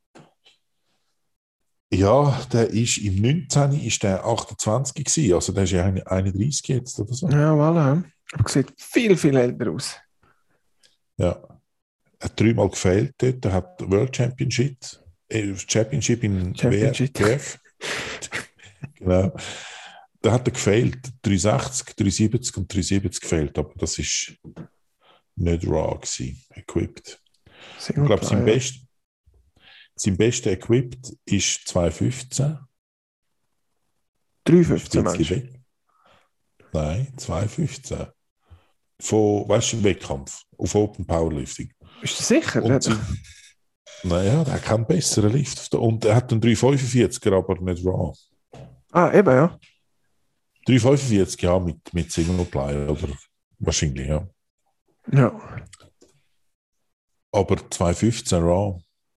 Ja, der ist im neunzehn ist der achtundzwanzig gewesen. Also der ist ja einunddreißig jetzt oder so. Ja, voilà. Aber sieht viel, viel älter aus. Ja. Er hat dreimal gefehlt dort. Er hat World Championship, äh, Championship in Championship. W F. Genau. Da hat er gefehlt. dreihundertsechzig, dreihundertsiebzig und dreihundertsiebzig gefehlt. Aber das ist nicht raw gewesen, equipped. Ich glaube, sein, best, sein bester Equipped ist zweihundertfünfzehn. dreihundertfünfzehn meinst du? Nein, zweihundertfünfzehn. Von, weißt du, im Wettkampf, auf Open Powerlifting. Ist das sicher? Und sein, naja, der hat keinen besseren Lift. Und er hat einen dreihundertfünfundvierziger, aber nicht raw. Ah, eben, ja. dreihundertfünfundvierzig, ja, mit, mit Singleply, oder wahrscheinlich, ja. Ja. Aber zweihundertfünfzehn raw,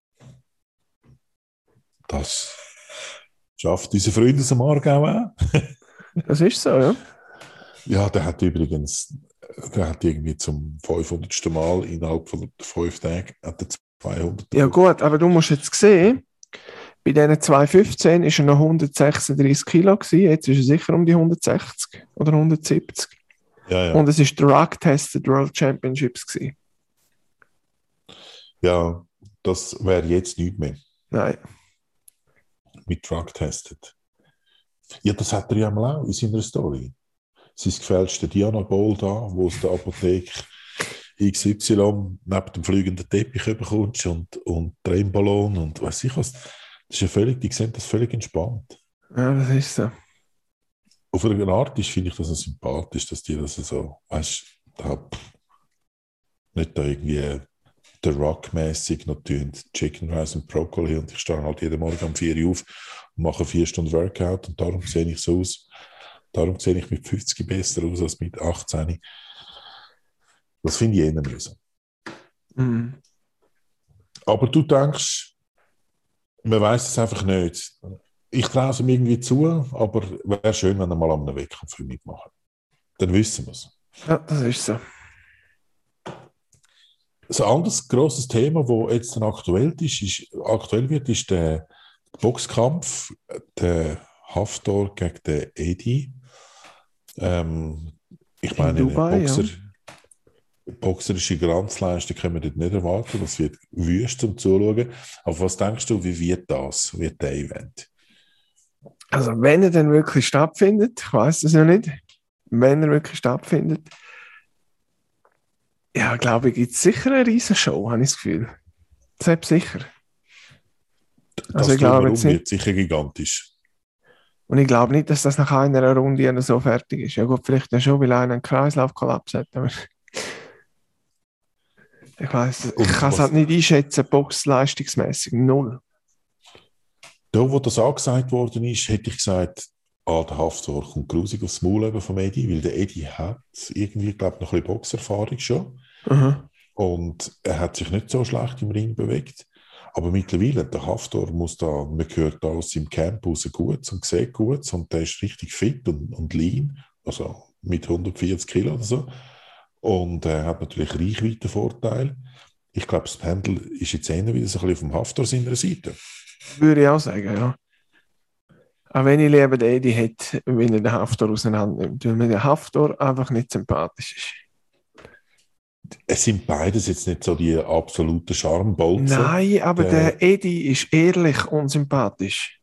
das schafft unser Freund aus dem Aargau auch. Das ist so, ja. Ja, der hat übrigens, der hat irgendwie zum fünfhundertsten Mal innerhalb von fünf Tagen hat er zweihundert. Ja gut, aber du musst jetzt sehen, bei diesen zweihundertfünfzehn war er noch hundertsechsunddreißig Kilo gewesen, jetzt ist er sicher um die hundertsechzig oder hundertsiebzig. Ja, ja. Und es ist der Drug-Tested World Championships gewesen. Ja, das wäre jetzt nicht mehr. Nein. Mit Drug-Tested. Ja, das hat er ja mal auch in seiner Story. Sein gefälschte Dianabol da, wo aus der Apotheke X Y neben dem fliegenden Teppich bekommst und, und Tremballon und weiß ich was. Das ist ja völlig, die sehen das völlig entspannt. Ja, das ist so. Auf eine Art ist, finde ich das so sympathisch, dass die das so, weißt du, nicht da irgendwie der Rock-mäßig noch tun, Chicken Rice und Brokkoli und ich stehe halt jeden Morgen um vier Uhr auf und mache vier Stunden Workout und darum sehe ich so aus. Darum sehe ich mit fünfzig besser aus als mit achtzehn. Das finde ich eher mühsam. Mhm. Aber du denkst, man weiß es einfach nicht. Ich traue es ihm irgendwie zu, aber wäre schön, wenn er mal an einem Wettkampf mitmachen. Dann wissen wir es. Ja, das ist so. ein anderes grosses Thema, das jetzt dann aktuell, ist, ist, aktuell wird, ist der Boxkampf, der Hafthor gegen den Edi. Ähm, ich In meine, Dubai, Boxer, ja. boxerische Glanzleistung können wir dort nicht erwarten. Das wird wüst zum Zuschauen. Aber was denkst du, wie wird das, wird der Event? Also wenn er dann wirklich stattfindet, ich weiß es ja nicht, wenn er wirklich stattfindet, ja, glaube ich, gibt es sicher eine Riesenshow, habe ich das Gefühl. Selbst sicher. Das Also ich glaube jetzt drumherum nicht, wird sicher gigantisch. und ich glaube nicht, dass das nach einer Runde so fertig ist. Ja gut, vielleicht dann schon, weil einer einen Kreislaufkollaps hat, aber ich weiß, ich Und kann es was, halt nicht einschätzen, boxleistungsmäßig null. da, wo das angesagt worden ist, hätte ich gesagt, ah, der Hafthor kommt grusig aufs Maul eben vom Edi, weil der Edi hat irgendwie, glaube ich, noch ein bisschen Boxerfahrung schon. Mhm. Und er hat sich nicht so schlecht im Ring bewegt. Aber mittlerweile, der Hafthor muss da, man hört da aus seinem Camp raus gut und sieht gut und der ist richtig fit und, und lean, also mit hundertvierzig Kilo oder so. Und er hat natürlich Reichweitenvorteil. Ich glaube, das Pendel ist jetzt eher wieder so ein bisschen vom Hafthor seiner Seite. Würde ich auch sagen, ja. Auch wenn ich lieber den Edi hätte, wenn er den Haftor auseinandernimmt, weil mir der Haftor einfach nicht sympathisch ist. Es sind beides jetzt nicht so die absoluten Charmbolzen. Nein, aber Der- der Edi ist ehrlich unsympathisch.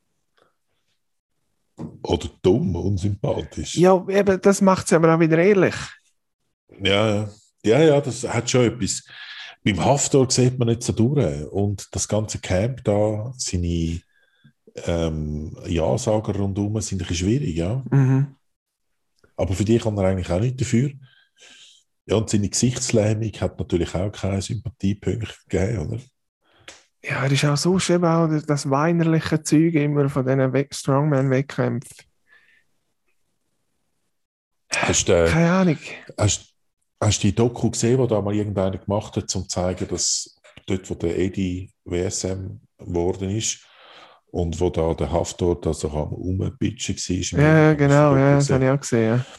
Oder dumm, unsympathisch. Ja, eben, das macht es aber auch wieder ehrlich. Ja, ja, ja, ja, das hat schon etwas. Beim Hafthor sieht man nicht so durch. Und das ganze Camp da, seine ähm, Ja-Sager rundherum sind ein bisschen schwierig, ja. Mhm. Aber für die kann er eigentlich auch nicht dafür. Ja, und seine Gesichtslähmung hat natürlich auch keine Sympathiepunkte gegeben, oder? Ja, er ist auch so eben auch das- das weinerliche Zeug immer von diesen We- Strongman-Wettkämpfen. Hast, äh, Keine Ahnung. hast, hast du die Doku gesehen, die da mal irgendeiner gemacht hat, um zu zeigen, dass dort, wo der Edi W S M geworden ist und wo da der Hafthor da so am Rumpitchen war? Ja, Hast du die genau, Doku ja, das gesehen? habe ich auch gesehen. Ja.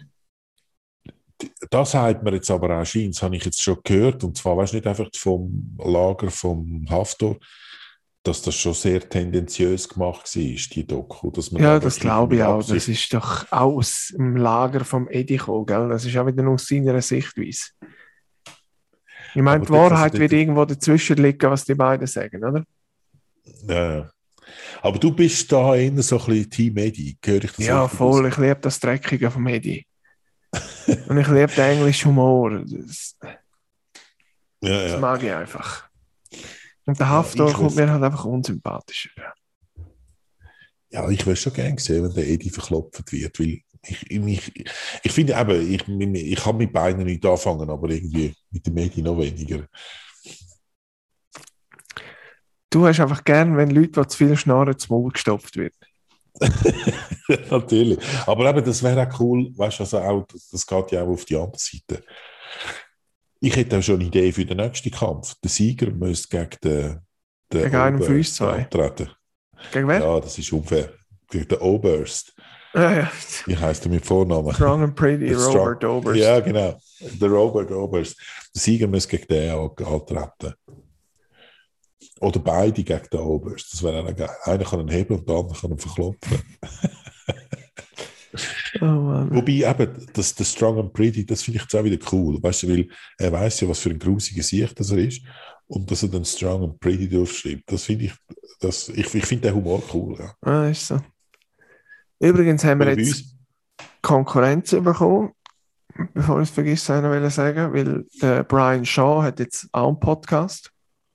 Das sagt mir jetzt aber auch scheint, das habe ich jetzt schon gehört, und zwar, weißt du, nicht einfach vom Lager vom Hafthor, dass das schon sehr tendenziös gemacht war, die Doku. Dass man Ja, da das wirklich glaube ich mit auch. Absicht- Das ist doch aus dem Lager vom Edi gekommen, gell? Das ist auch wieder aus seiner Sichtweise. Ich meine, Aber die dort, Wahrheit also wird dort- irgendwo dazwischen liegen, was die beiden sagen, oder? Ja, ja. Aber du bist da eher so ein bisschen Team Edi, höre ich das Ja, richtig voll. raus? Ich liebe das Dreckige vom Edi. Und ich liebe den englischen Humor. Das, Ja, das ja. mag ich einfach. Und der Ja, Hafthor ich kommt will- mir halt einfach unsympathisch über. Ja, ich würde schon gerne sehen, wenn der Edi verklopft wird, weil ich, ich, ich finde eben, ich, ich kann mit beiden nicht anfangen, aber irgendwie mit dem Edi noch weniger. Du hast einfach gern, wenn Leute, die zu viel schnarren, zum Maul gestopft wird. Natürlich. Aber eben, das wäre auch cool, weißt du, also auch, das, das geht ja auch auf die andere Seite. Ich hätte auch schon eine Idee für den nächsten Kampf. Der Sieger müsste gegen den, den Gegen einen von uns Oberst zwei. antreten. Gegen wer? Ja, das ist unfair. Gegen den Oberst. Ja, ja. Wie heißt er mit Vornamen? Strong and Pretty, Der Strong- Robert Oberst. Ja, genau. Der Robert Oberst. Der Sieger müsste gegen den an- antreten. Oder beide gegen den Oberst. Das wäre auch geil. Einer kann ihn heben und der andere kann ihn verklopfen. Oh Mann. Wobei eben, das, das Strong and Pretty, das finde ich jetzt auch wieder cool. Weißt du, weil er weiß ja, was für ein grusiger Sicht das er ist. Und dass er dann Strong and Pretty draufschreibt. Das finde ich, das, ich, ich finde den Humor cool. Ja. Ah, ist so. Übrigens haben wir Weil bei jetzt uns- Konkurrenz bekommen, bevor ich es vergesse, einer will sagen, weil der Brian Shaw hat jetzt auch einen Podcast.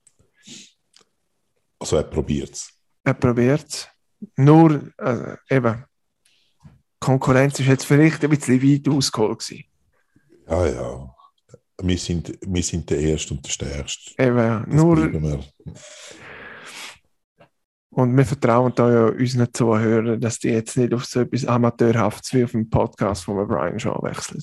Also er probiert es. Er probiert es. Nur, also, eben, Konkurrenz ist jetzt vielleicht ein bisschen weit ausgeholt gewesen. Ja, ja. Wir sind, wir sind der Erste und der Stärkste. Eben, Das nur, bleiben wir. und wir vertrauen da ja unseren Zuhörern, dass die jetzt nicht auf so etwas Amateurhaftes wie auf dem Podcast von Brian Shaw wechseln.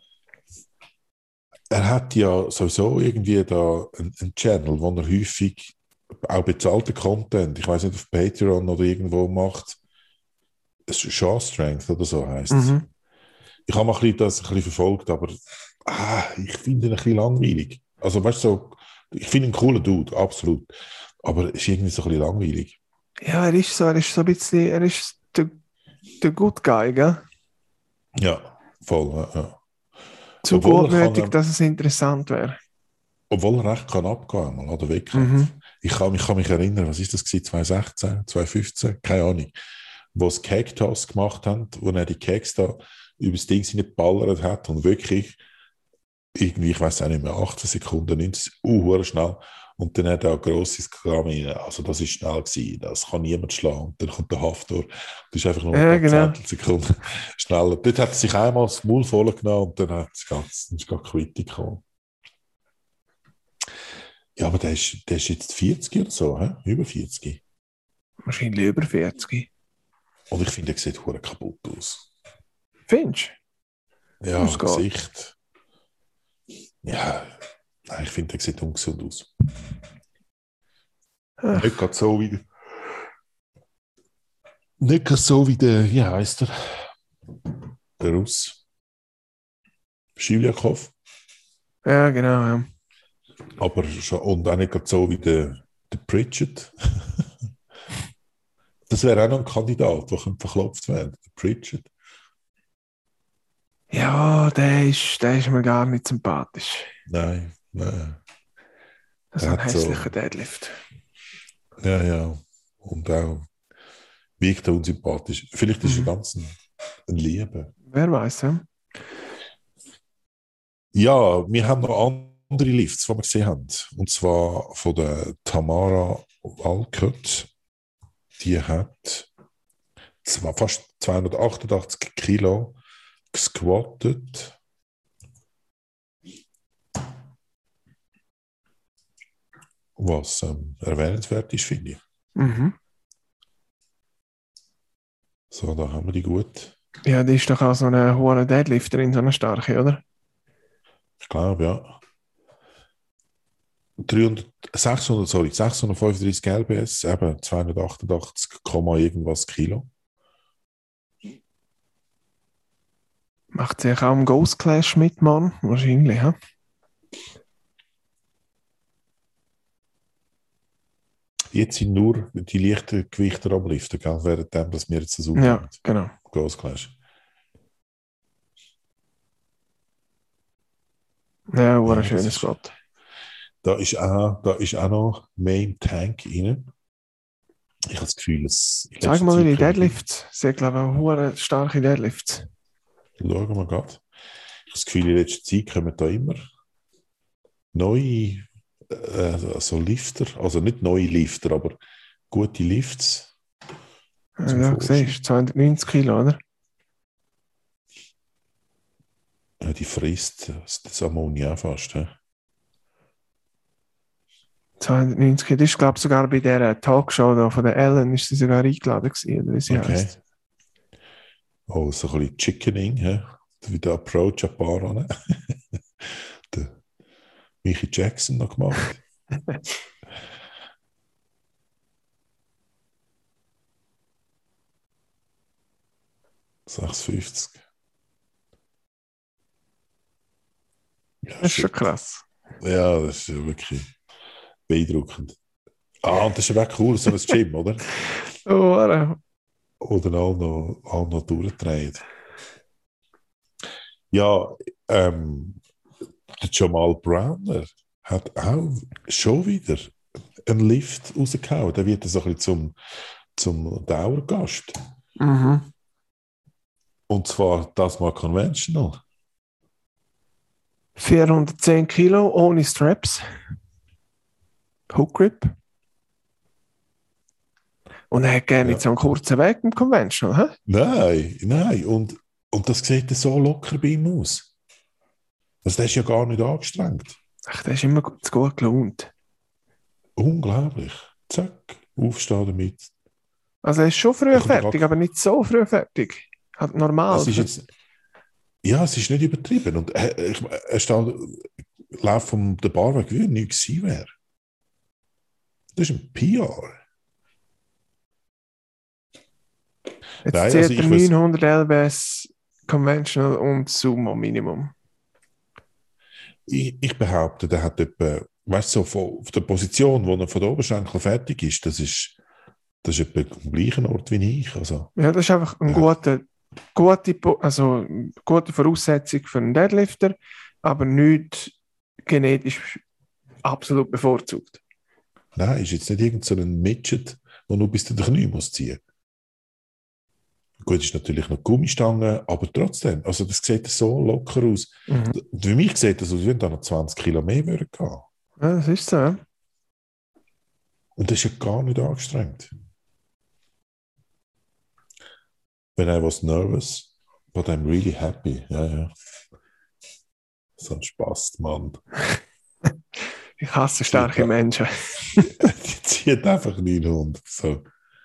Er hat ja sowieso irgendwie da einen, einen Channel, wo er häufig auch bezahlten Content, ich weiß nicht, auf Patreon oder irgendwo macht. Shaw Strength oder so heisst es. Mhm. Ich habe mal ein bisschen das ein bisschen verfolgt, aber ah, ich finde ihn ein bisschen langweilig. Also, weißt du, so, ich finde ihn ein cooler Dude, absolut. Aber es ist irgendwie so ein bisschen langweilig. Ja, er ist so, er ist so ein bisschen, er ist der, der Good Guy, gell? Ja, voll. Ja, ja. Zu Obwohl er, kann, gutmütig, ähm, dass es interessant wäre. obwohl er recht kann abgehen, mal an den Wettkampf. Mhm. Ich kann, ich kann mich erinnern, was ist das gewesen, zwanzig sechzehn, zwanzig fünfzehn, keine Ahnung, wo sie Cake-Toss gemacht haben, wo er die Cakes da über das Ding geballert hat und wirklich irgendwie, ich weiß auch nicht mehr, achtzehn Sekunden, neunzehn, uh, schnell. Und dann hat er ein grosses Gramm rein. Also das ist schnell gewesen. Das kann niemand schlagen. Und dann kommt der Haftor. Das ist einfach nur ein Ja, paar genau. Zehntelsekunden schneller. Dort hat er sich einmal das Maul voll genommen und dann hat es ganz, dann ist gar Quittung gekommen. Ja, aber der ist, der ist jetzt vierzig oder so, he? Über vierzig. Wahrscheinlich über vierzig. Und ich finde, er sieht hure kaputt aus. Findest du? Ja, Das geht. Gesicht. Ja, nein, ich finde, er sieht ungesund aus. Ach, Nicht gerade so wie der, nicht gerade so wie der, wie heisst er? Der Russ. Schiwliakov. ja, genau, ja. Aber schon, und auch nicht gerade so wie der, der Pritchett. Das wäre auch noch ein Kandidat, der verklopft werden. Der Pritchett. Ja, der ist, der ist mir gar nicht sympathisch. Nein, nein. Das Der ist ein hat so, hässlicher Deadlift. ja, ja. Und auch wirkt er unsympathisch. Vielleicht ist er Mhm. ganz ein, ein Liebe. Wer weiß, ja? Ja, wir haben noch andere Lifts, die wir gesehen haben. Und zwar von der Tamara Walcott. Die hat zwar fast zweihundertachtundachtzig Kilo gesquattet. Was ähm, erwähnenswert ist, finde ich. Mhm. So, da haben wir die gut. Ja, die ist doch auch so eine hohe Deadlifterin, so eine starke, oder? Ich glaube, ja. dreihundert, sechshundert, sorry, sechshundertfünfunddreißig L B S, eben zweihundertachtundachtzig, irgendwas Kilo. Macht sich auch im Ghost Clash mit, Mann? Wahrscheinlich, ja? Jetzt sind nur die leichten Gewichte am Liften, gell, während dem, dass wir jetzt das Ja, aufnehmen. genau. Ghost Clash. Ja, war Ja, ein das schönes ist, Gott. da, ist auch, da ist auch noch mehr im Tank rein. Ich habe das Gefühl, dass in Zeig letzter mal Zeit die kommen Deadlifts. Sie hat, glaube ich, auch hohe starke Deadlifts. Schauen wir gerade. Ich habe das Gefühl, in letzter Zeit kommen da immer neue äh, so Lifter, also nicht neue Lifter, aber gute Lifts zum Ja, Vorschein. siehst du, zweihundertneunzig Kilo, oder? Ja, die frisst das, das Ammonia fast. He? zweihundertneunzig Kilo. Das ist, glaube ich, sogar bei der Talkshow da von der Ellen ist sie sogar eingeladen gewesen, oder wie sie Okay. heisst. Oh, so ein bisschen Chickening, he? Wie der Approach ein paar an. Der Michael Jackson noch gemacht. sechsundfünfzig. Ja, Das ist schon shit. krass. Ja, das ist ja wirklich beeindruckend. Ah, und das ist ja auch cool, so ein Gym, oder? Oh, warte. Oder all noch, all noch durchdrehen. Ja, ähm, der Jamal Browner hat auch schon wieder einen Lift rausgehauen. Der wird so ein bisschen zum, zum Dauergast. Mhm. Und zwar das mal conventional. vierhundertzehn Kilo ohne Straps. Hook Grip. Und er hat gerne Ja. nicht so einen kurzen Weg im Conventional, hä? Nein, nein. Und, und das sieht so locker bei ihm aus. Also der ist ja gar nicht angestrengt. Ach, der ist immer gut, zu gut gelaunt. Unglaublich. Zack, aufstehen damit. Also er ist schon früh Er kommt fertig, grad- aber nicht so früh fertig. Halt normal. Es ist jetzt, ja, es ist nicht übertrieben. Und er, ich, er steht, läuft von der Bar weg, wie er nichts gewesen wäre. Das ist ein P R. Jetzt Nein, zählt also er ich weiß- neunhundert L B S Conventional und Sumo Minimum. ich, ich behaupte, der hat etwa, weißt du, so von, von der Position, wo er von der Oberschenkel fertig ist, das ist, das ist etwa am gleichen Ort wie ich. Also, Ja, das ist einfach eine ja. gute, gute, Po- also, gute Voraussetzung für einen Deadlifter, aber nicht genetisch absolut bevorzugt. Nein, ist jetzt nicht irgend so ein Midget, der nur bis zu den Knie muss ziehen. Gut, ist natürlich noch Gummistange, aber trotzdem, also das sieht so locker aus. Mhm. Für mich sieht das aus, wie wenn da noch zwanzig Kilo mehr würden gehen. Ja, das ist so. Ja. Und das ist ja gar nicht angestrengt. When I was nervous, but I'm really happy. Ja, ja. So ein Spaß, Mann. Ich hasse starke Menschen. Die zieht einfach neunhundert. So.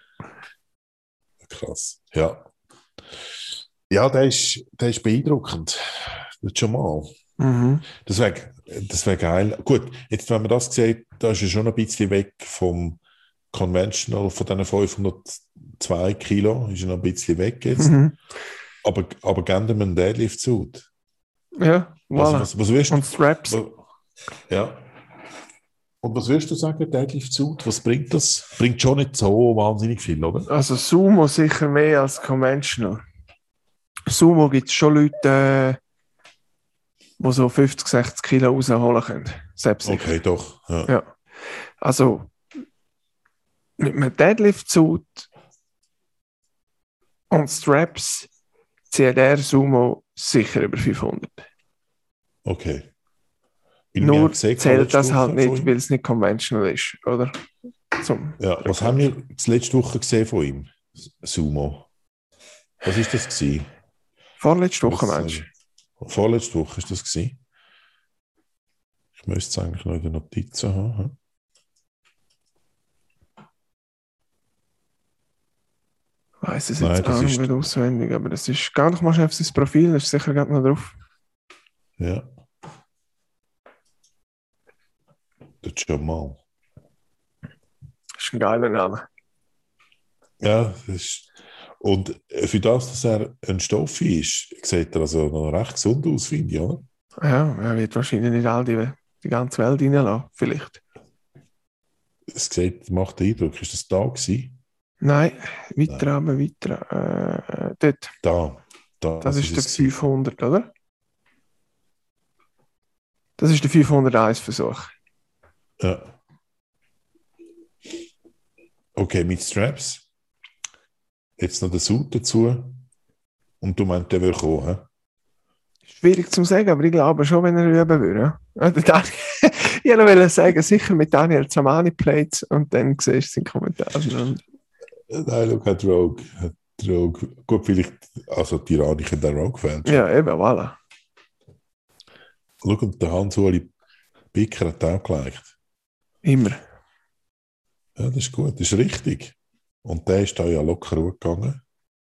Krass. Ja. Ja, der ist, der ist beeindruckend. Das schon mal. Mhm. Das wäre das wär geil. Gut, jetzt, wenn man das sieht, da ist er schon ein bisschen weg vom Conventional, von diesen fünfhundertzwei Kilo, ist er noch ein bisschen weg jetzt. Mhm. Aber, aber geben ihm einen Deadlift-Suit. Ja, voilà. Also, was, was wirst, Und Straps. was, ja. Und was würdest du sagen, Deadlift-Suit? Was bringt das? Bringt schon nicht so wahnsinnig viel, oder? Also Sumo sicher mehr als Conventional. Sumo gibt es schon Leute, äh, die so fünfzig, sechzig Kilo rausholen können. Selbst sicher. Okay, doch. Ja. Ja. Also mit einem Deadlift-Suit und Straps zieht der Sumo sicher über fünfhundert. Okay. In Nur mir gesehen, zählt das letzte halt Woche nicht, von ihm. weil es nicht conventional ist, oder? Zum Ja, was haben wir letzte Woche gesehen von ihm? Sumo. Was ist das gewesen? Vorletzte Woche, Was, Mensch. äh, Vorletzte Woche ist das gewesen. Ich müsste es eigentlich noch in den Notizen haben. Ich weiss es Nein, jetzt das auch ist- nicht auswendig, aber das ist gar nicht mal schnell auf sein Profil, das ist sicher gerade noch drauf. Ja. Das schon mal. Das ist ein geiler Name. Ja, das ist. Und für das, dass er ein Stoffi ist, sieht er also noch recht gesund aus, finde ich, oder? Ja, er wird wahrscheinlich nicht all die, die ganze Welt reinlassen, vielleicht. Es sieht, macht den Eindruck. Ist das da gewesen? Nein, weiter runter, weiter. Äh, dort, Da. da das ist der es gewesen. fünfhundert, oder? Das ist der fünfhunderteins-Versuch. Ja. Okay, mit Straps. Jetzt noch der Suit dazu. Und du meinst, der will kommen, hä? Schwierig zu sagen, aber ich glaube schon, wenn er üben würde. Ja. Ja, der Daniel, ich wollte noch sagen, sicher mit Daniel Zamani Plates und dann siehst du seinen Kommentar. Und Nein, look, hat Rogue. Hat Rogue. Gut, vielleicht, also Tirani könnte der Rogue fälschen. ja, eben, voilà. Schau, und der Hans-Uli Bicker hat auch geliked. Immer. Ja, das ist gut, das ist richtig. Und der ist da ja locker hochgegangen.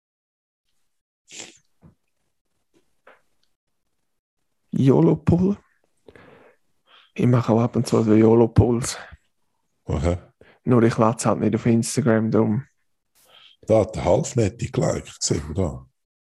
YOLO-Pull. Ich mache auch ab und zu so YOLO-Pulls. Okay. Nur ich lade es halt nicht auf Instagram drum. Da hat der Halfnette geliked, sehen wir da.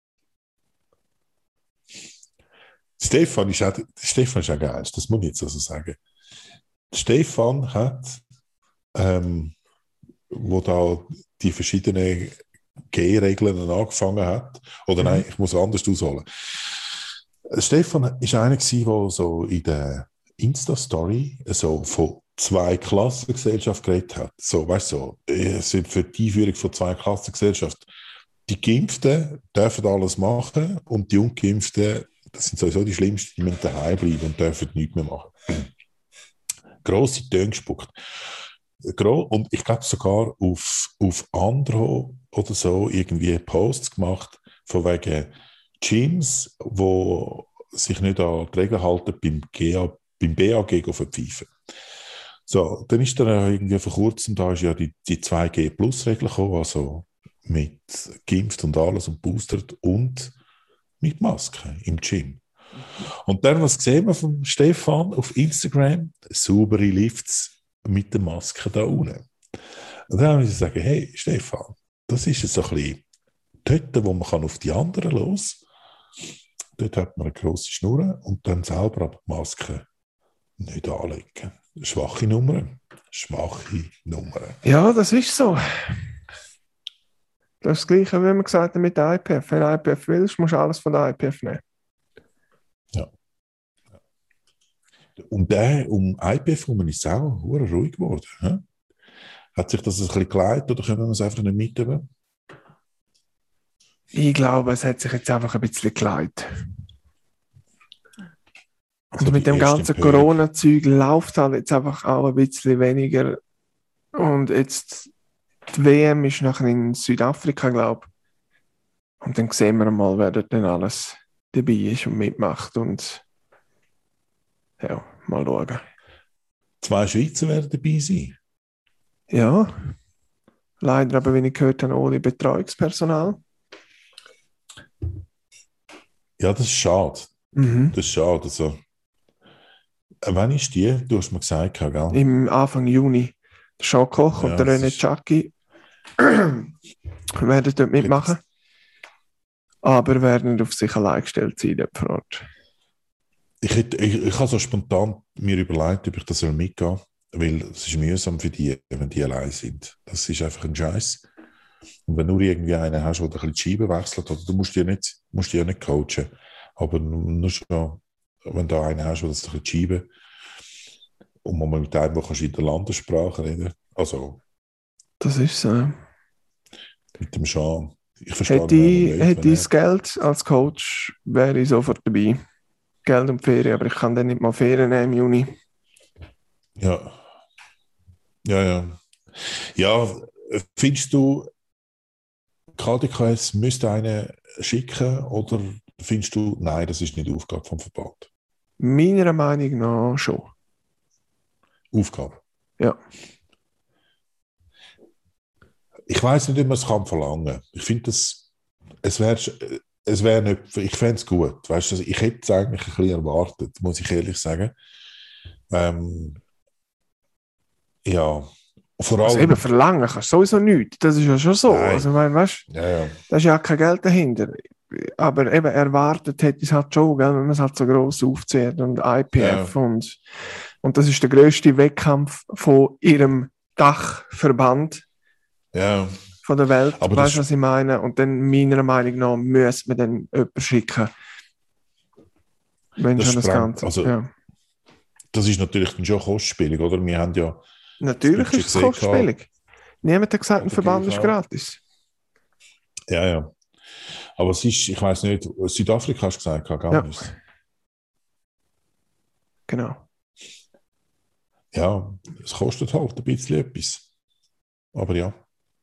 Stefan ist auch, Stefan ist auch geil, das muss ich jetzt also sagen. Stefan hat, ähm, wo da die verschiedenen G-Regeln angefangen hat, oder Mhm. nein, ich muss anders ausholen. Stefan war einer, der so in der Insta-Story so von zwei Klassengesellschaft geredet hat. So, weißt du, so, es sind für die Einführung von zwei Klassengesellschaft. Die Geimpften dürfen alles machen und die Ungeimpften, das sind sowieso die Schlimmsten, die müssen daheim bleiben und dürfen nichts mehr machen. Grosse Töne gespuckt. Gro- Und ich glaube sogar auf, auf Andro oder so irgendwie Posts gemacht, von wegen Gyms, die sich nicht an die Regeln halten, beim, G A, beim B A G verpfeifen. So, dann ist dann irgendwie vor kurzem, da ist ja die, die zwei G Plus Regel gekommen, also mit geimpft und alles und boostert und mit Maske im Gym. Und dann, was sehen wir von Stefan auf Instagram? Saubere Lifts mit der Maske da unten. Und dann muss ich sagen, hey Stefan, das ist jetzt so ein bisschen dort, wo man kann auf die anderen los. Dort hat man eine grosse Schnur und dann selber aber die Maske nicht anlegen. Schwache Nummern. Schwache Nummern. Ja, das ist so. Das ist das Gleiche, wie wir gesagt haben mit der I P F. Wenn du I P F willst, musst du alles von der I P F nehmen. Ja. Um, den, um I P F herum ist es auch verdammt ruhig geworden. He? Hat sich das ein bisschen geleitet oder können wir es einfach nicht mitnehmen? Ich glaube, es hat sich jetzt einfach ein bisschen geleitet. Also und mit dem ganzen Corona-Zeug läuft halt jetzt einfach auch ein bisschen weniger. Und jetzt die W M ist nachher in Südafrika, glaube ich. Und dann sehen wir mal, wer dort dann alles dabei ist und mitmacht. Und ja, mal schauen. Zwei Schweizer werden dabei sein. Ja. Leider aber, wenn ich gehört habe, ohne Betreuungspersonal. Ja, das ist schade. Mhm. Das ist schade. Also, wann ist die? Du hast mir gesagt, gell? Im Anfang Juni. Der Sean Koch Ja, und der René ist... Tschaki werden dort mitmachen. Aber werden auf sich allein gestellt sein dort vor Ort. Ich, hätte, ich, ich habe so spontan mir überlegt, ob ich das mitgehen soll, weil es ist mühsam für die, wenn die allein sind. Das ist einfach ein Scheiß. Und wenn du irgendwie einen hast, der ein bisschen die Scheibe wechselt, oder du musst die nicht, musst die ja nicht coachen, aber nur schon, wenn du einen hast, der das ein bisschen die Scheibe und man mit einem, der in der Landessprache reden, also das ist so. Mit dem Sean. Ich verstehe hätte ich, hätte ich das Geld als Coach, wäre ich sofort dabei. Geld und Ferien, aber ich kann dann nicht mal Ferien nehmen im Juni. Ja. Ja, ja. Ja, findest du, K D K S müsste einen schicken oder findest du, nein, das ist nicht Aufgabe vom Verband? Meiner Meinung nach schon. Aufgabe? Ja. Ich weiß nicht, ob man es kann verlangen. Ich finde, das, es wäre es wär nicht, ich fände es gut. Weißt du, ich hätte es eigentlich ein bisschen erwartet, muss ich ehrlich sagen. Ähm, ja, vor allem... Also eben verlangen kannst du sowieso nichts. Das ist ja schon so. Nein. Also, ich meine, weißt, ja, ja. da ist ja kein Geld dahinter. Aber eben erwartet hätte ich es halt schon, gell, wenn man es halt so gross aufzieht und I P F. Ja. Und, und das ist der grösste Wettkampf von ihrem Dachverband. Ja. Von der Welt, aber weißt du, was ich meine? Und dann, meiner Meinung nach, müsste man dann jemanden schicken. Wenn das schon das sprengt, Ganze. Also, ja. Das ist natürlich dann schon kostspielig, oder? Wir haben ja... Natürlich ist es kostspielig. Niemand hat gesagt, ein Verband ist gratis. Ja, ja. Aber es ist, ich weiß nicht, Südafrika hast du gesagt, gar ja. nicht. Genau. Ja, es kostet halt ein bisschen etwas. Aber ja.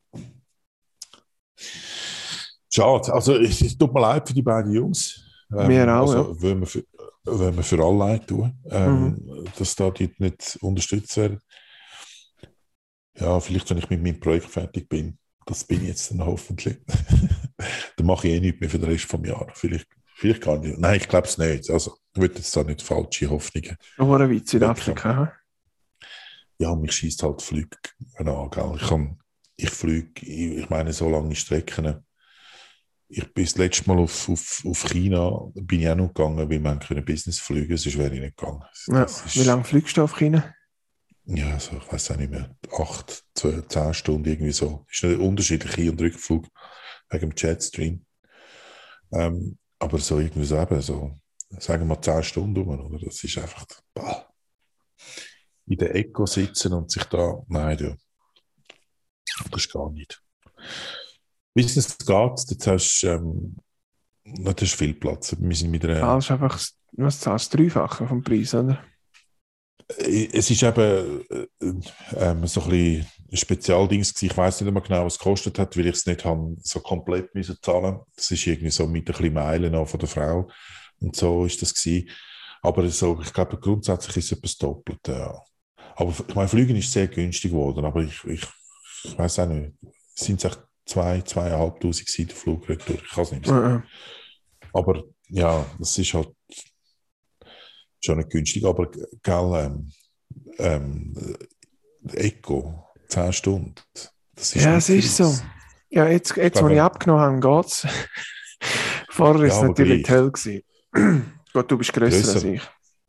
Schade. Also, es, es tut mir leid für die beiden Jungs. Ähm, Mir auch, also, ja. Wenn wir für, wenn wir für alle leid tun, ähm, Mhm. dass da die nicht unterstützt werden. Ja, vielleicht, wenn ich mit meinem Projekt fertig bin, das bin ich jetzt dann hoffentlich, dann mache ich eh nichts mehr für den Rest des Jahres. Vielleicht, vielleicht kann ich, nein, ich glaube es nicht. Also, ich würde jetzt da nicht falsche Hoffnungen. Oder wie Südafrika. Ja, mich schießt halt Flüge an. Gell? Ich, kann, ich fliege, ich, ich meine, so lange Strecken. Ich bin das letzte Mal auf, auf, auf China, bin ich auch noch gegangen, weil wir können Business fliegen, sonst wäre ich nicht gegangen. Ja, ist, wie lange fliegst du auf China? Ja, also, ich weiß auch nicht mehr, acht, zwölf, zehn Stunden irgendwie so. Ist nicht unterschiedlich Hin- und Rückflug wegen dem Jetstream. Ähm, aber so irgendwie so eben, so, sagen wir mal zehn Stunden rum, oder? Das ist einfach, bah, in der Ecke sitzen und sich da, nein, ja, das ist gar nicht. Business geht, jetzt hast du ähm, das ist viel Platz. Wir sind mit einer, zahlst du einfach, was zahlst du, Dreifache vom Preis, oder? Es ist eben äh, äh, so ein bisschen ein Spezialdings gewesen. Ich weiss nicht mehr genau, was es gekostet hat, weil ich es nicht habe, so komplett müssen zahlen. Das ist irgendwie so mit ein bisschen Meilen auch von der Frau. Und so ist das gewesen. Aber so, ich glaube, grundsätzlich ist es etwas doppelt. Ja. Aber ich meine, Flügen ist sehr günstig geworden. Aber ich, ich, ich weiss auch nicht, sind es echt zwei, zweieinhalbtausend gewesen, der Flug retour. Ich kann es nicht sagen. Mhm. Aber ja, das ist halt schon nicht günstig, aber gell, ähm, ähm, Eco, zehn Stunden. Das ist ja, es ist so. Ja, jetzt, jetzt ich wo ich abgenommen habe, geht es. Vorher war ja, es natürlich toll gewesen. Gott, du bist grösser, grösser als ich.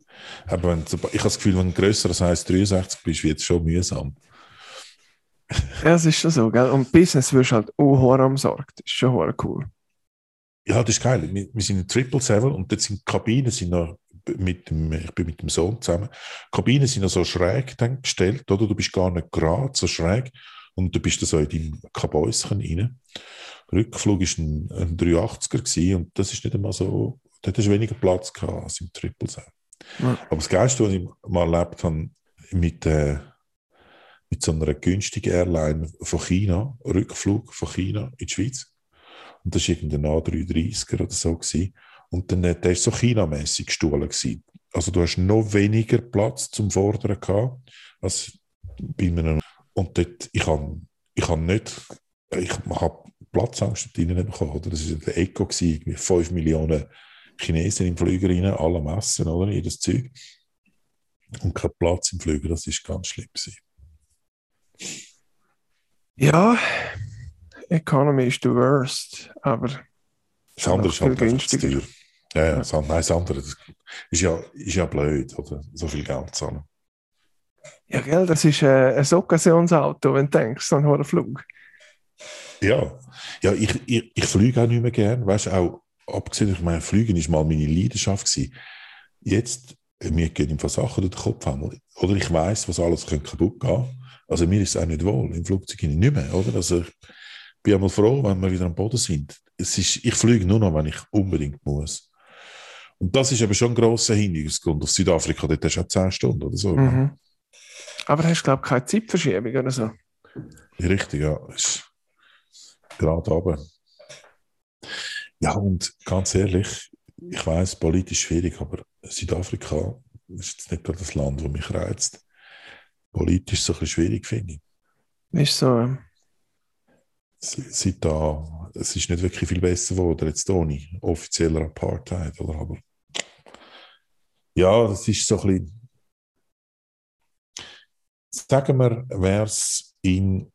Aber wenn, ich habe das Gefühl, wenn du grösser als eins Komma dreiundsechzig bist, wird es schon mühsam. Ja, es ist schon so, gell? Und Business wirst du halt auch hoher am Sorg. Das ist schon hoher cool. Ja, das ist geil. Wir, wir sind in Triple Seven und dort sind die Kabinen sind noch mit dem, ich bin mit dem Sohn zusammen. Die Kabinen sind noch so schräg dann gestellt, oder? Du bist gar nicht gerade so schräg und du bist da so in deinem Kabäuschen rein. Der Rückflug war ein, ein dreihundertachtziger gewesen, und das ist nicht einmal so, dort hast du weniger Platz gehabt als im Triple Seven. Ja. Aber das Geilste, was ich mal erlebt habe, mit, äh, mit so einer günstigen Airline von China, Rückflug von China in die Schweiz. Und das war irgendein A drei dreißiger oder so gewesen. Und dann, der war so chinamässig gestohlen gewesen. Also du hast noch weniger Platz zum Fordern gehabt, als bei einem. Und dort, ich habe ich hab nicht, ich habe Platzangst dort drinnen bekommen, oder? Das war der Eco gewesen, irgendwie fünf Millionen Chinesen im Flüger rein, alle Massen, oder? Jedes Zeug. Und kein Platz im Flüger, das war ganz schlimm gewesen. Ja, Economy ist the worst, aber Das andere ist halt einfach zu teuer. Ja, ja, Ja. das, nein, das andere das ist, ja, ist ja blöd, oder? So viel Geld zahlen. ja, gell, das ist äh, ein Occasionsauto, wenn du denkst, so ein hoher Flug. Ja, ja ich, ich, ich fliege auch nicht mehr gern. Weißt du, auch abgesehen, ich meine, Fliegen war mal meine Leidenschaft gewesen. Jetzt, mir gehen einfach Sachen durch den Kopf haben. Oder ich weiss, was alles kaputt gehen könnte. Also mir ist es auch nicht wohl, im Flugzeug nicht mehr, oder? Also ich bin einmal froh, wenn wir wieder am Boden sind. Es ist, ich fliege nur noch, wenn ich unbedingt muss. Und das ist aber schon ein grosser Hinweisgrund. Auf Südafrika, dort hast du auch zehn Stunden oder so. Mhm. Aber hast du, glaube ich, keine Zeitverschiebung oder so? Richtig, ja. Ist gerade runter. Ja, und ganz ehrlich, ich weiss, politisch schwierig, aber Südafrika ist jetzt nicht gerade das Land, das mich reizt. Politisch so ein bisschen schwierig, finde ich. Ist so. ähm, Seit da, es ist nicht wirklich viel besser geworden, jetzt ohne offizieller Apartheid, oder? Aber ja, das ist so ein bisschen. Sagen wir, wäre es in.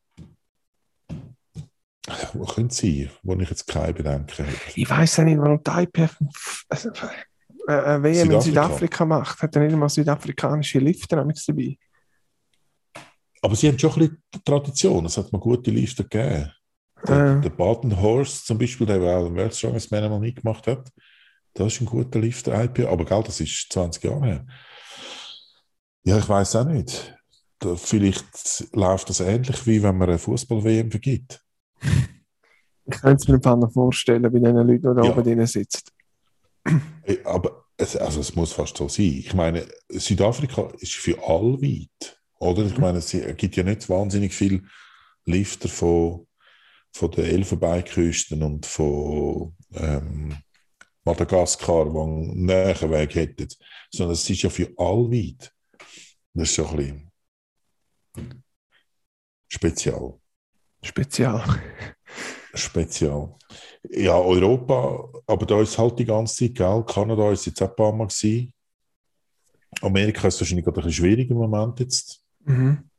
Ja, wo könnte es sein, wo ich jetzt keine Bedenken habe? Ich weiß ja nicht, warum die I P F also, äh, eine W M in Südafrika. Südafrika macht. Hat ja nicht mal südafrikanische Lifter dabei. Aber sie haben schon ein bisschen Tradition. Es hat mal gute Lifter gegeben. Der, Äh. der Baden Horst zum Beispiel, der auch den World's Strongest Man mal mitgemacht hat, das ist ein guter Lifter, I P A. Aber gell, das ist zwanzig Jahre her. Ja, ich weiß auch nicht. Da, vielleicht läuft das ähnlich, wie wenn man eine Fußball-W M vergibt. Ich könnte es mir einfach noch vorstellen, bei den Leuten, die da Ja. oben drin sitzen. Hey, aber es, also es muss fast so sein. Ich meine, Südafrika ist für alle weit. Oder? Ich meine, es gibt ja nicht wahnsinnig viele Lifter von, von den Elfenbeinküsten und von ähm, Madagaskar, die einen näheren Weg hätten. Sondern es ist ja für alle weit. Das ist schon ein bisschen spezial. Spezial. Spezial. Ja, Europa, aber da ist halt die ganze Zeit, gell? Kanada ist jetzt auch ein paar Mal gewesen. Amerika ist wahrscheinlich gerade ein bisschen schwierig im Moment jetzt. Mhm.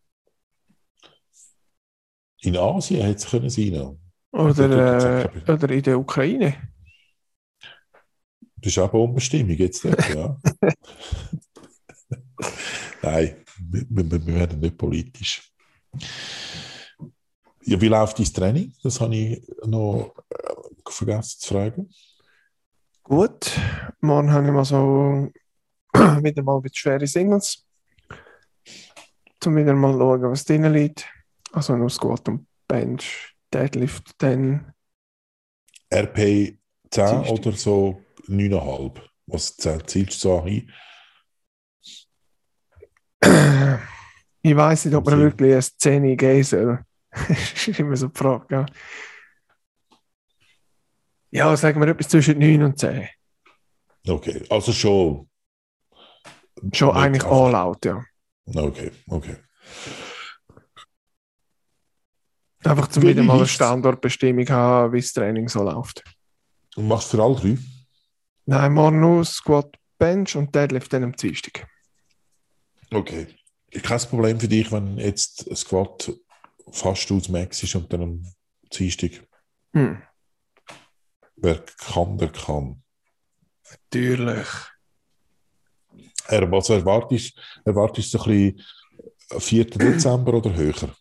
In Asien hätte es können sein. Oder, äh, oder in der Ukraine. Das ist auch eine Unbestimmung jetzt dort, ja. Nein, wir, wir, wir werden nicht politisch. Ja, wie läuft dein Training? Das habe ich noch äh, vergessen zu fragen. Gut. Morgen habe ich mal so wieder mal mit schweren Singles. Zum wieder mal schauen, was drin liegt. Also nur Squat und Bench, Deadlift, dann R P zehn Dienstag. oder so neun Komma fünf? Was zielst du so hin? Ich weiß nicht, ob man Okay. wirklich eine Szene gehen soll. Das ist immer so die Frage. Ja, ja, sagen wir etwas zwischen neun und zehn. Okay, also schon. Schon Nicht eigentlich einfach- all out, ja. Okay, okay. Einfach zum Wie wieder mal eine heißt's? Standortbestimmung haben, wie das Training so läuft. Und machst du für alle drei? Nein, morgen nur Squat, Bench und Deadlift dann am Dienstag. Okay. Kein Problem für dich, wenn jetzt ein Squat fast aus Max ist und dann am Dienstag. Hm. Wer kann, der kann. Natürlich. Er, also erwartest erwartest du so ein bisschen vierten Dezember oder höher?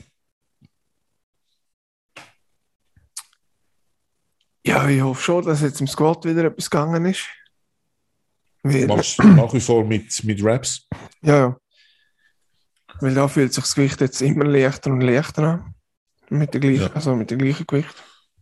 Ja, ich hoffe schon, dass jetzt im Squat wieder etwas gegangen ist. Weil, Machst du nach wie vor mit, mit Raps? ja, ja. Weil da fühlt sich das Gewicht jetzt immer leichter und leichter an. Mit der gleichen, Ja. also mit dem gleichen Gewicht.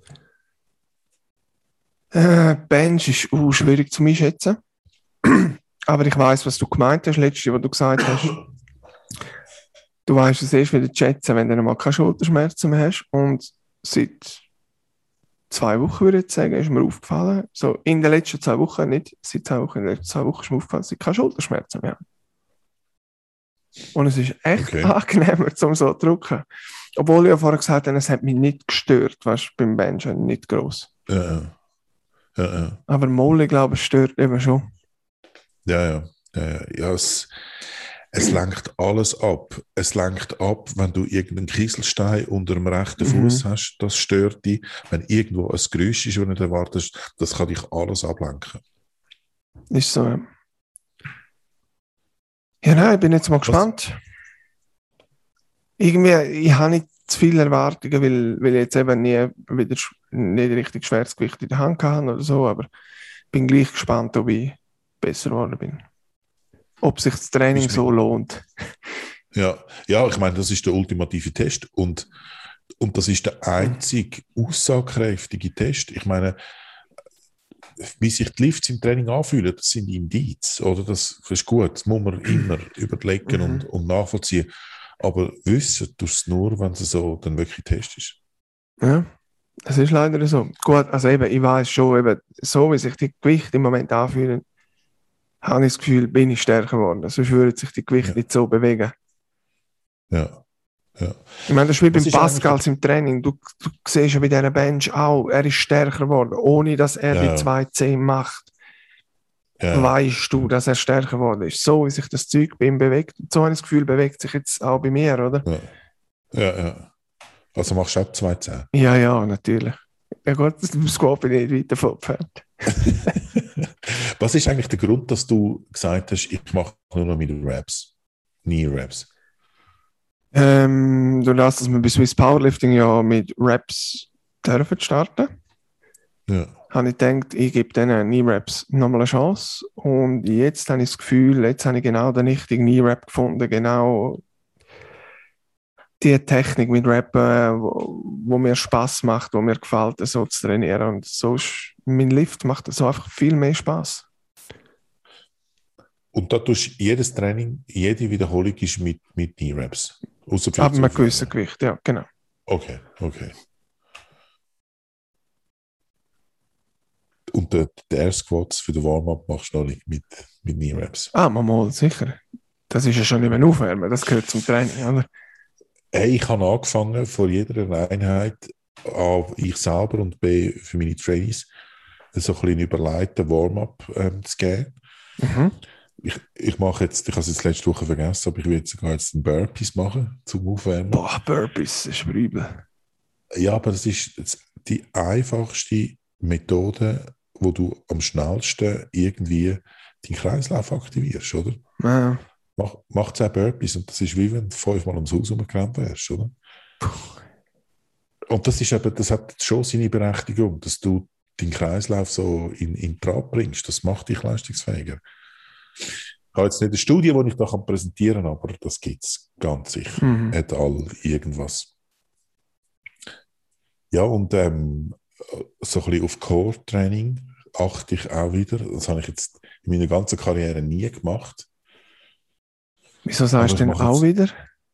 Äh, Bench ist uh, schwierig zu einschätzen. Aber ich weiß, was du gemeint hast, letzte, was du gesagt hast. Du weißt es erst wieder schätzen, wenn du mal keine Schulterschmerzen mehr hast. Und seit zwei Wochen, würde ich jetzt sagen, ist mir aufgefallen, so in den letzten zwei Wochen, nicht seit zwei Wochen, in den letzten zwei Wochen ist mir aufgefallen, dass ich keine Schulterschmerzen mehr habe. Und es ist echt Okay. angenehmer, um so zu drücken. Obwohl ich ja vorher gesagt habe, es hat mich nicht gestört, weißt du, beim Benchen nicht gross. Ja, ja, ja. Aber Mole, glaube ich, stört eben schon. Ja, ja. ja, ja es, es lenkt alles ab. Es lenkt ab, wenn du irgendeinen Kieselstein unter dem rechten Fuß Mhm. hast, das stört dich. Wenn irgendwo ein Geräusch ist, das du nicht erwartest, das kann dich alles ablenken. Ist so. Ja, ja nein, ich bin jetzt mal gespannt. Irgendwie, ich habe nicht zu viele Erwartungen, weil, weil ich jetzt eben nie wieder sch- nicht richtig schweres Gewicht in der Hand hatte oder so, aber ich bin gleich gespannt, ob ich besser geworden bin. Ob sich das Training Ist so mit- lohnt. Ja, ja, ich meine, das ist der ultimative Test und, und das ist der einzige aussagekräftige Test. Ich meine, wie sich die Lifts im Training anfühlen, das sind Indizien, oder? Das ist gut, das muss man immer überlegen und, und nachvollziehen. Aber wissen tust es nur, wenn es so dann wirklich Test ist. Ja, das ist leider so. Gut, also eben, ich weiß schon, eben, so wie sich die Gewichte im Moment anfühlen, habe ich das Gefühl, bin ich stärker geworden. Sonst würden sich die Gewichte Ja. nicht so bewegen. Ja, ja. Ich meine, das ist wie Was beim ist Pascal im Training. Du, du siehst ja bei dieser Bench auch, er ist stärker geworden, ohne dass er Ja. die zwei zehn macht. Ja, Weißt du, dass er stärker geworden ist. So wie sich das Zeug bei ihm bewegt. So habe ich das Gefühl, bewegt sich jetzt auch bei mir, oder? ja, ja, ja. Also machst du auch zwei Zehn. Ja, ja, natürlich. Ja gut, das Squat bin ich nicht weiter von entfernt. Was ist eigentlich der Grund, dass du gesagt hast, ich mache nur noch mit Raps? Nie Raps. Ähm, du lässt, dass wir bei Swiss Powerlifting ja mit Raps dürfen starten. Ja. Habe ich gedacht, ich gebe diesen Knee-Raps nochmal eine Chance. Und jetzt habe ich das Gefühl, jetzt habe ich genau den richtigen Knee-Rap gefunden, genau die Technik mit Rappen, wo, wo mir Spaß macht, wo mir gefällt, so zu trainieren. Und so ist, mein Lift macht so einfach viel mehr Spaß. Und da tust jedes Training, jede Wiederholung ist mit, mit Knee-Raps. Außer für Aber die mit einem Aufwärmen. gewissen Gewicht, ja, genau. Okay, okay. Und der, der Air Squats für den Warm-up machst du noch nicht mit, mit Knee-Raps. Ah, mal, mal, sicher. Das ist ja schon nicht mehr aufwärmen, das gehört zum Training, oder? Hey, ich habe angefangen, vor jeder Einheit, A, ich selber und B, für meine Trainees, so ein bisschen überleiten Warm-up ähm, zu geben. Mhm. Ich, ich mache jetzt, ich habe es jetzt letzte Woche vergessen, aber ich will jetzt sogar jetzt einen Burpees machen zum Aufwärmen. Boah, Burpees, das ist mir übel. Ja, aber das ist jetzt die einfachste Methode, wo du am schnellsten irgendwie deinen Kreislauf aktivierst, oder? Ja. Mach, mach zehn Burpees und das ist wie wenn du fünfmal ums Haus herumgerannt wärst, oder? Und das ist eben, das hat schon seine Berechtigung, dass du deinen Kreislauf so in, in Trab bringst. Das macht dich leistungsfähiger. Ich habe jetzt nicht eine Studie, die ich da kann präsentieren kann, aber das gibt es ganz sicher. Mhm. Hat all irgendwas. Ja, und ähm, so ein bisschen auf Core-Training achte ich auch wieder. Das habe ich jetzt in meiner ganzen Karriere nie gemacht. Wieso sagst du Aber denn ich mache auch jetzt- wieder?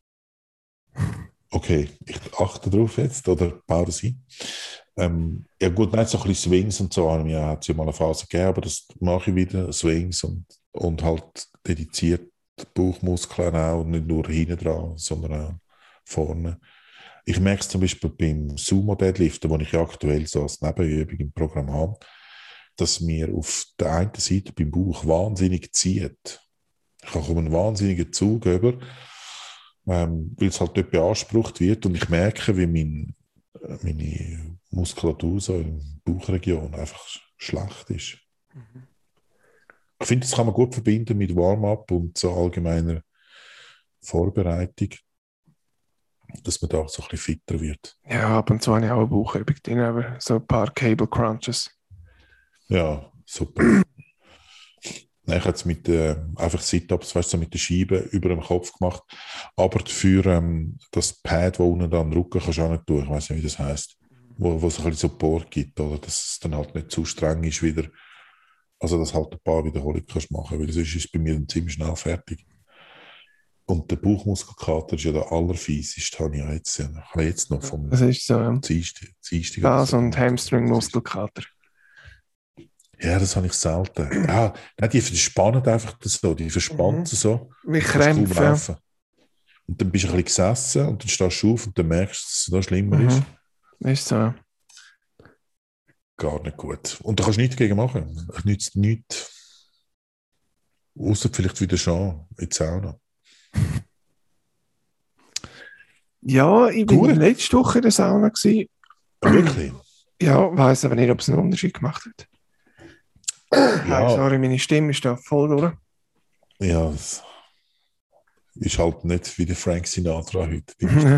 Okay, ich achte darauf jetzt, oder baue das ein. Ähm, ja gut, nein, so ein bisschen Swings und so, ja, hat es ja mal eine Phase gegeben, aber das mache ich wieder, Swings und, und halt dediziert Bauchmuskeln auch, nicht nur hinten dran, sondern auch vorne. Ich merke es zum Beispiel beim Sumo-Deadliften, wo ich ja aktuell so als Nebenübung im Programm habe, dass mir auf der einen Seite beim Bauch wahnsinnig zieht. Ich habe einen wahnsinnigen Zug über, ähm, weil es halt dort beansprucht wird und ich merke, wie mein, meine Muskulatur so in der Bauchregion einfach schlecht ist. Ich finde, das kann man gut verbinden mit Warm-up und so allgemeiner Vorbereitung, dass man da so ein bisschen fitter wird. Ja, ab und zu habe ich auch eine Bauchübung drin, aber so ein paar Cable Crunches. Ja, super. Nein, ich habe es mit äh, einfach Sit-Ups, weißt du, so mit der Scheibe über dem Kopf gemacht. Aber dafür ähm, das Pad, das unten da am Rücken kannst du auch nicht tun. Ich weiß nicht, wie das heisst. Wo, wo es ein bisschen Support gibt, oder dass es dann halt nicht zu streng ist wieder. Also, dass halt ein paar Wiederholungen kannst machen, weil sonst ist es bei mir dann ziemlich schnell fertig. Und der Bauchmuskelkater ist ja der allerfieseste, habe ich ja jetzt, ja, habe ich jetzt noch vom Das ist so, ja. Dienstag. Dienstag Das so und gemacht. Hamstring-Muskelkater. Ja, das habe ich selten. Ja, nein, die verspannen einfach das so, die verspannen Mhm. so. Wie Du kannst kaum Krämpfe. laufen. Und dann bist du ein bisschen gesessen und dann stehst du auf und dann merkst du, dass es noch schlimmer ist. Mhm. Ist so, ja. Gar nicht gut. Und da kannst du nichts dagegen machen. Ich nütze nichts. Außer vielleicht wieder schon in die Sauna. Ja, ich Gut. war letzte Woche in der Sauna. Gewesen. Wirklich? Ja, weiss aber nicht, ob es einen Unterschied gemacht hat. Hey, Ja, sorry, meine Stimme ist da voll durch. ja, es ist halt nicht wie der Frank Sinatra heute. Ja.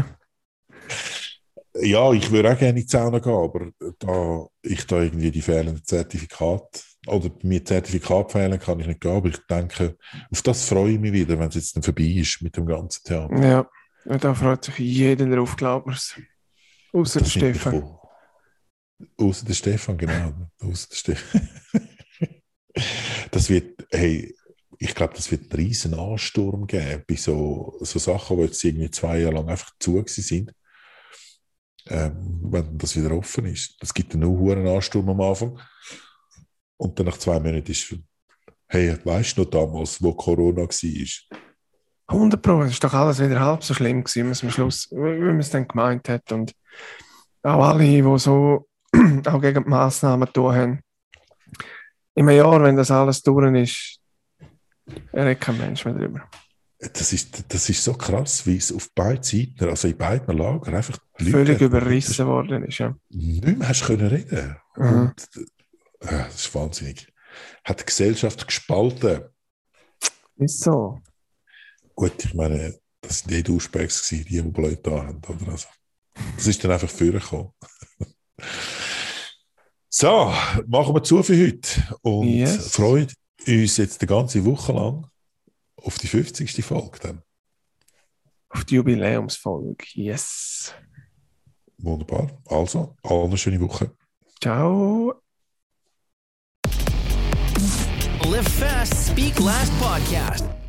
Ja, ich würde auch gerne in die Sauna gehen, aber da ich da irgendwie die fehlenden Zertifikate oder mir Zertifikat fehlen, kann ich nicht gehen. Aber ich denke, auf das freue ich mich wieder, wenn es jetzt dann vorbei ist mit dem ganzen Theater. Ja, ja, da freut sich jeder drauf, glaubt man es. Außer Das nimmt mich Stefan. voll. Außer der Stefan, genau. Außer der Stefan. Das wird, hey, ich glaube, das wird einen riesen Ansturm geben bei so, so Sachen, die jetzt irgendwie zwei Jahre lang einfach zu gewesen sind. Ähm, wenn das wieder offen ist. Es gibt einen hohen Ansturm am Anfang. Und dann nach zwei Monaten ist hey, weißt du noch damals, wo Corona war? hundert Prozent. Es ist doch alles wieder halb so schlimm gewesen, wie man es am Schluss, wie man es dann gemeint hat. Und auch alle, die so auch gegen die Massnahmen tun haben. Im Jahr, wenn das alles durch ist, redet kein Mensch mehr drüber. Das ist, das ist so krass, wie es auf beiden Seiten, also in beiden Lagern, einfach die Völlig Leute überrissen worden ist. Ja. nicht mehr hast können reden. Mhm. Und äh, das ist wahnsinnig. Hat die Gesellschaft gespalten. Ist so. Gut, ich meine, das sind die Duschbags gewesen, die, die blöd da haben. Oder? Also, das ist dann einfach vorgekommen. So, machen wir zu für heute. Und Yes. freuen uns jetzt die ganze Woche lang auf die fünfzigste Folge dann. Auf die Jubiläumsfolge. Yes. Wunderbar. Also, allen eine schöne Woche. Ciao. Live Fast, Speak Last podcast.